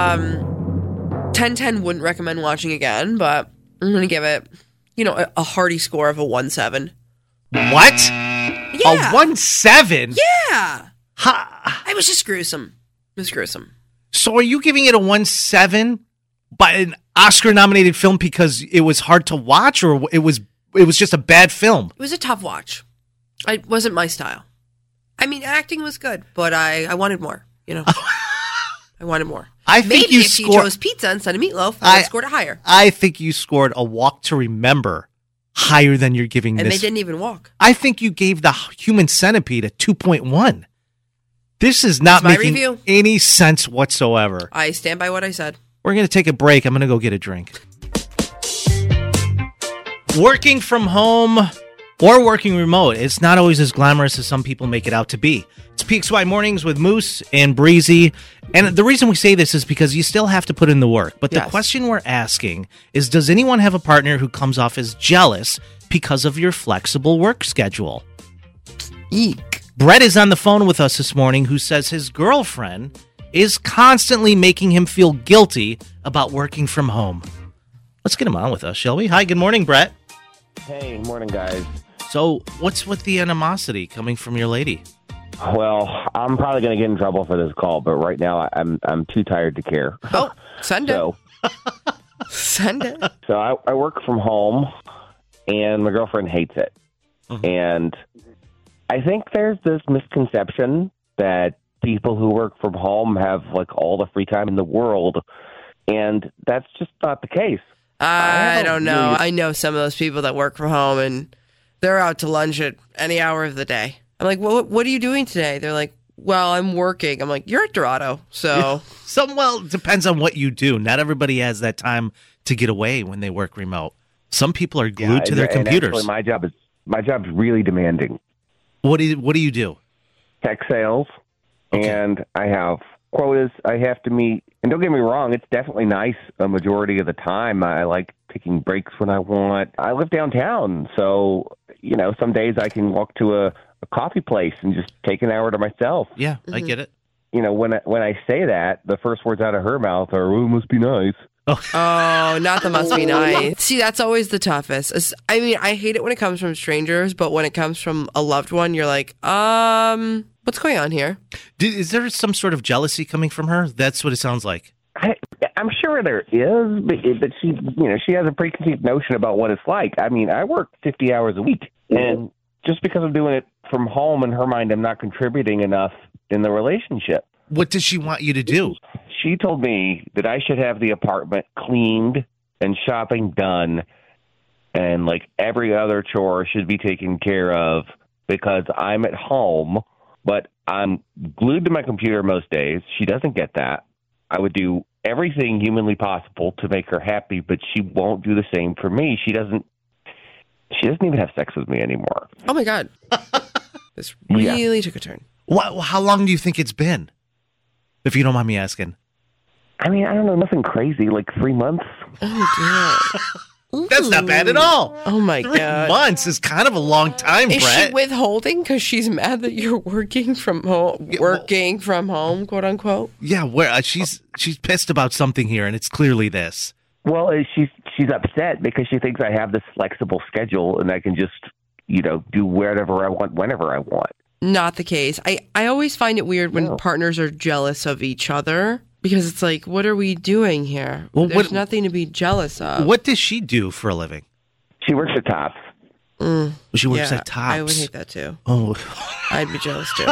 Um, ten ten wouldn't recommend watching again, but I'm going to give it, you know, a, a hearty score of a one seven. What? Yeah. A one seven? Yeah. Ha. It was just gruesome. It was gruesome. So are you giving it a one seven by an Oscar-nominated film because it was hard to watch, or it was it was just a bad film? It was a tough watch. It wasn't my style. I mean, acting was good, but I, I wanted more, you know. I wanted more. I think Maybe you if score- you chose pizza instead of meatloaf, I would I- have scored it higher. I think you scored a Walk to Remember higher than you're giving And this. they didn't even walk. I think you gave the Human Centipede a two point one. This is not That's my making review. any sense whatsoever. I stand by what I said. We're going to take a break. I'm going to go get a drink. Working from home, or working remote. It's not always as glamorous as some people make it out to be. It's P X Y Mornings with Moose and Breezy. And the reason we say this is because you still have to put in the work. But the Yes. question we're asking is, does anyone have a partner who comes off as jealous because of your flexible work schedule? Eek. Brett is on the phone with us this morning, who says his girlfriend is constantly making him feel guilty about working from home. Let's get him on with us, shall we? Hi, good morning, Brett. Hey, morning, guys. So what's with the animosity coming from your lady? Well, I'm probably going to get in trouble for this call, but right now I- I'm I'm too tired to care. Oh, send it. So, Send it. so I, I work from home, and my girlfriend hates it. Mhm. And I think there's this misconception that people who work from home have like all the free time in the world, and that's just not the case. I I don't don't know. really- I know some of those people that work from home and they're out to lunch at any hour of the day. I'm like, well, what are you doing today? They're like, well, I'm working. I'm like, you're at Dorado. So Some, well, it depends on what you do. Not everybody has that time to get away when they work remote. Some people are glued Yeah, to their and- and computers. actually, my job is my job's really demanding. What do you, what do you do? Tech sales, Okay. and I have quotas I have to meet. And don't get me wrong, it's definitely nice a majority of the time. I like taking breaks when I want. I live downtown, so, you know, some days I can walk to a, a coffee place and just take an hour to myself. Yeah, I get it. You know, when I, when I say that, the first words out of her mouth are, "Oh, it must be nice." Oh, not the must be nice. See, that's always the toughest. It's- I mean, I hate it when it comes from strangers, but when it comes from a loved one, you're like, um, what's going on here? Did, is there some sort of jealousy coming from her? That's what it sounds like. I, I'm sure there is, but, but she, you know, she has a preconceived notion about what it's like. I mean, I work fifty hours a week, and just because I'm doing it from home, in her mind, I'm not contributing enough in the relationship. What does she want you to do? She told me that I should have the apartment cleaned and shopping done, and like every other chore should be taken care of because I'm at home, but I'm glued to my computer most days. She doesn't get that. I would do everything humanly possible to make her happy, but she won't do the same for me. She doesn't. She doesn't even have sex with me anymore. Oh my God. This Yeah. really took a turn. What, how long do you think it's been? If you don't mind me asking. I mean, I don't know, nothing crazy, like three months. Oh, dear. That's not bad at all. Oh my Three God. months is kind of a long time, Is Brett. she withholding because she's mad that you're working from home, Yeah, well- working from home, quote unquote? yeah, where uh, she's she's pissed about something here, and it's clearly this. Well, uh, she's she's upset because she thinks I have this flexible schedule and I can just, you know, do whatever I want whenever I want. Not the case. I, I always find it weird when No. partners are jealous of each other because it's like, what are we doing here? Well, There's what- nothing to be jealous of. What does she do for a living? She works at Tops. Mm, She works yeah, at Tops. I would hate that too. Oh, I'd be jealous too.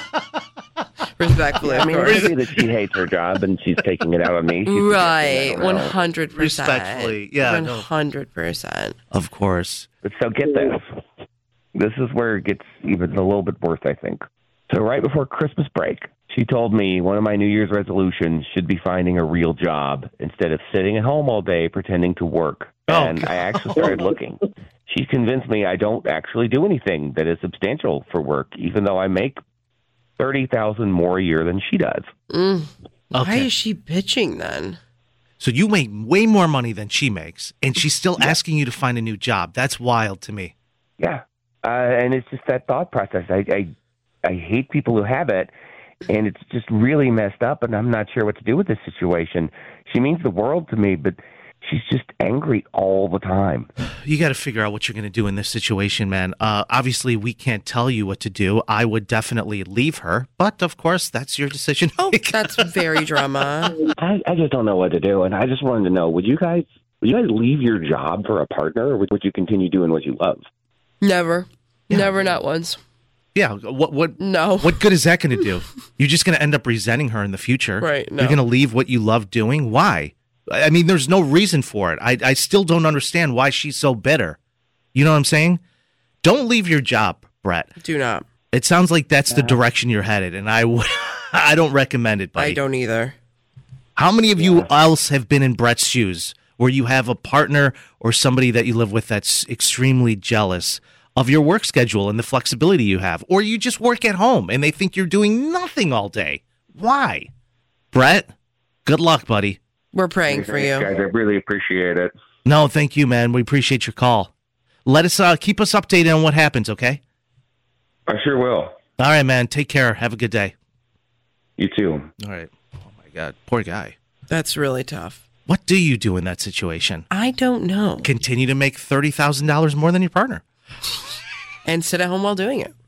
Respectfully, I of mean, course. I see that she hates her job and she's taking it out on me. She's Right, suggesting I one don't know. hundred percent. Respectfully, yeah, one no. hundred percent. of course. But so get this. This is where it gets even a little bit worse, I think. So right before Christmas break, she told me one of my New Year's resolutions should be finding a real job instead of sitting at home all day pretending to work. Oh, and I actually started looking. She convinced me I don't actually do anything that is substantial for work, even though I make thirty thousand dollars more a year than she does. Mm. Why Okay. is she bitching then? So you make way more money than she makes, and she's still asking you to find a new job. That's wild to me. Yeah. Uh, and it's just that thought process. I, I I hate people who have it, and it's just really messed up, and I'm not sure what to do with this situation. She means the world to me, but she's just angry all the time. You got to figure out what you're going to do in this situation, man. Uh, obviously, we can't tell you what to do. I would definitely leave her, but of course, that's your decision. Oh, that's very drama. I, I just don't know what to do, and I just wanted to know, would you guys would you guys leave your job for a partner, or would, would you continue doing what you love? Never. Never, not once. Yeah. What what No. what good is that going to do? You're just going to end up resenting her in the future. Right, no. You're going to leave what you love doing. Why? I mean, there's no reason for it. I I still don't understand why she's so bitter. You know what I'm saying? Don't leave your job, Brett. Do not. It sounds like that's the direction you're headed, and I w- I don't recommend it, buddy. I don't either. How many of you else have been in Brett's shoes where you have a partner or somebody that you live with that's extremely jealous of your work schedule and the flexibility you have. Or you just work at home and they think you're doing nothing all day. Why? Brett, good luck, buddy. We're praying for you. Guys, I really appreciate it. No, thank you, man. We appreciate your call. Let us uh, keep us updated on what happens, okay? I sure will. All right, man. Take care. Have a good day. You too. All right. Oh, my God. Poor guy. That's really tough. What do you do in that situation? I don't know. Continue to make thirty thousand dollars more than your partner. And sit at home while doing it.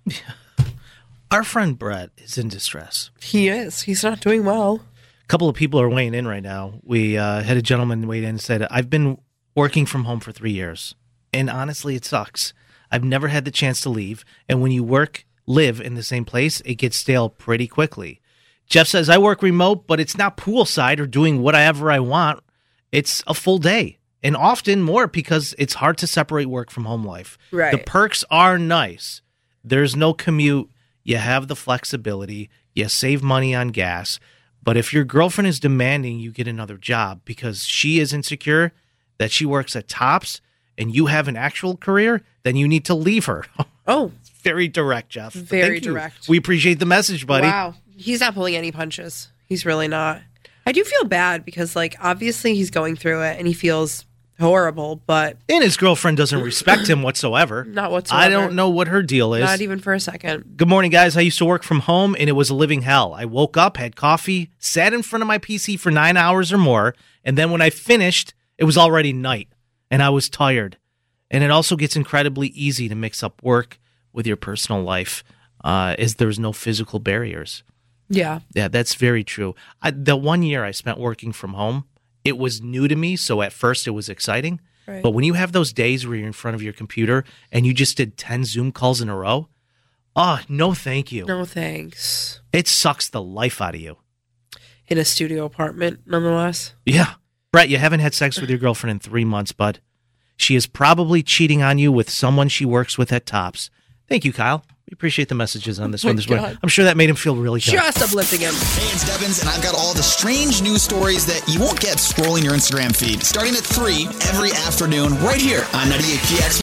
Our friend Brett is in distress. He is. He's not doing well. A couple of people are weighing in right now. We uh, had a gentleman weigh in and said, I've been working from home for three years. And honestly, it sucks. I've never had the chance to leave. And when you work, live in the same place, it gets stale pretty quickly. Jeff says, I work remote, but it's not poolside or doing whatever I want. It's a full day. And often more because it's hard to separate work from home life. Right. The perks are nice. There's no commute. You have the flexibility. You save money on gas. But if your girlfriend is demanding you get another job because she is insecure that she works at Tops and you have an actual career, then you need to leave her. Oh. Very direct, Jeff. Very Thank you. direct. We appreciate the message, buddy. Wow. He's not pulling any punches. He's really not. I do feel bad because, like, obviously he's going through it and he feels horrible, but... And his girlfriend doesn't respect him whatsoever. Not whatsoever. I don't know what her deal is. Not even for a second. Good morning, guys. I used to work from home, and it was a living hell. I woke up, had coffee, sat in front of my P C for nine hours or more, and then when I finished, it was already night, and I was tired. And it also gets incredibly easy to mix up work with your personal life, uh, as there's no physical barriers. Yeah. Yeah, that's very true. I, the one year I spent working from home, it was new to me, so at first it was exciting. Right. But when you have those days where you're in front of your computer and you just did ten Zoom calls in a row, oh, no thank you. No thanks. It sucks the life out of you. In a studio apartment, nonetheless. Yeah. Brett, you haven't had sex with your girlfriend in three months, bud. She is probably cheating on you with someone she works with at Tops. Thank you, Kyle. We appreciate the messages on this Oh one my this morning. God. I'm sure that made him feel really good. Just uplifting him. Hey, it's Devins, and I've got all the strange news stories that you won't get scrolling your Instagram feed. Starting at three every afternoon, right here on ninety-eight P X.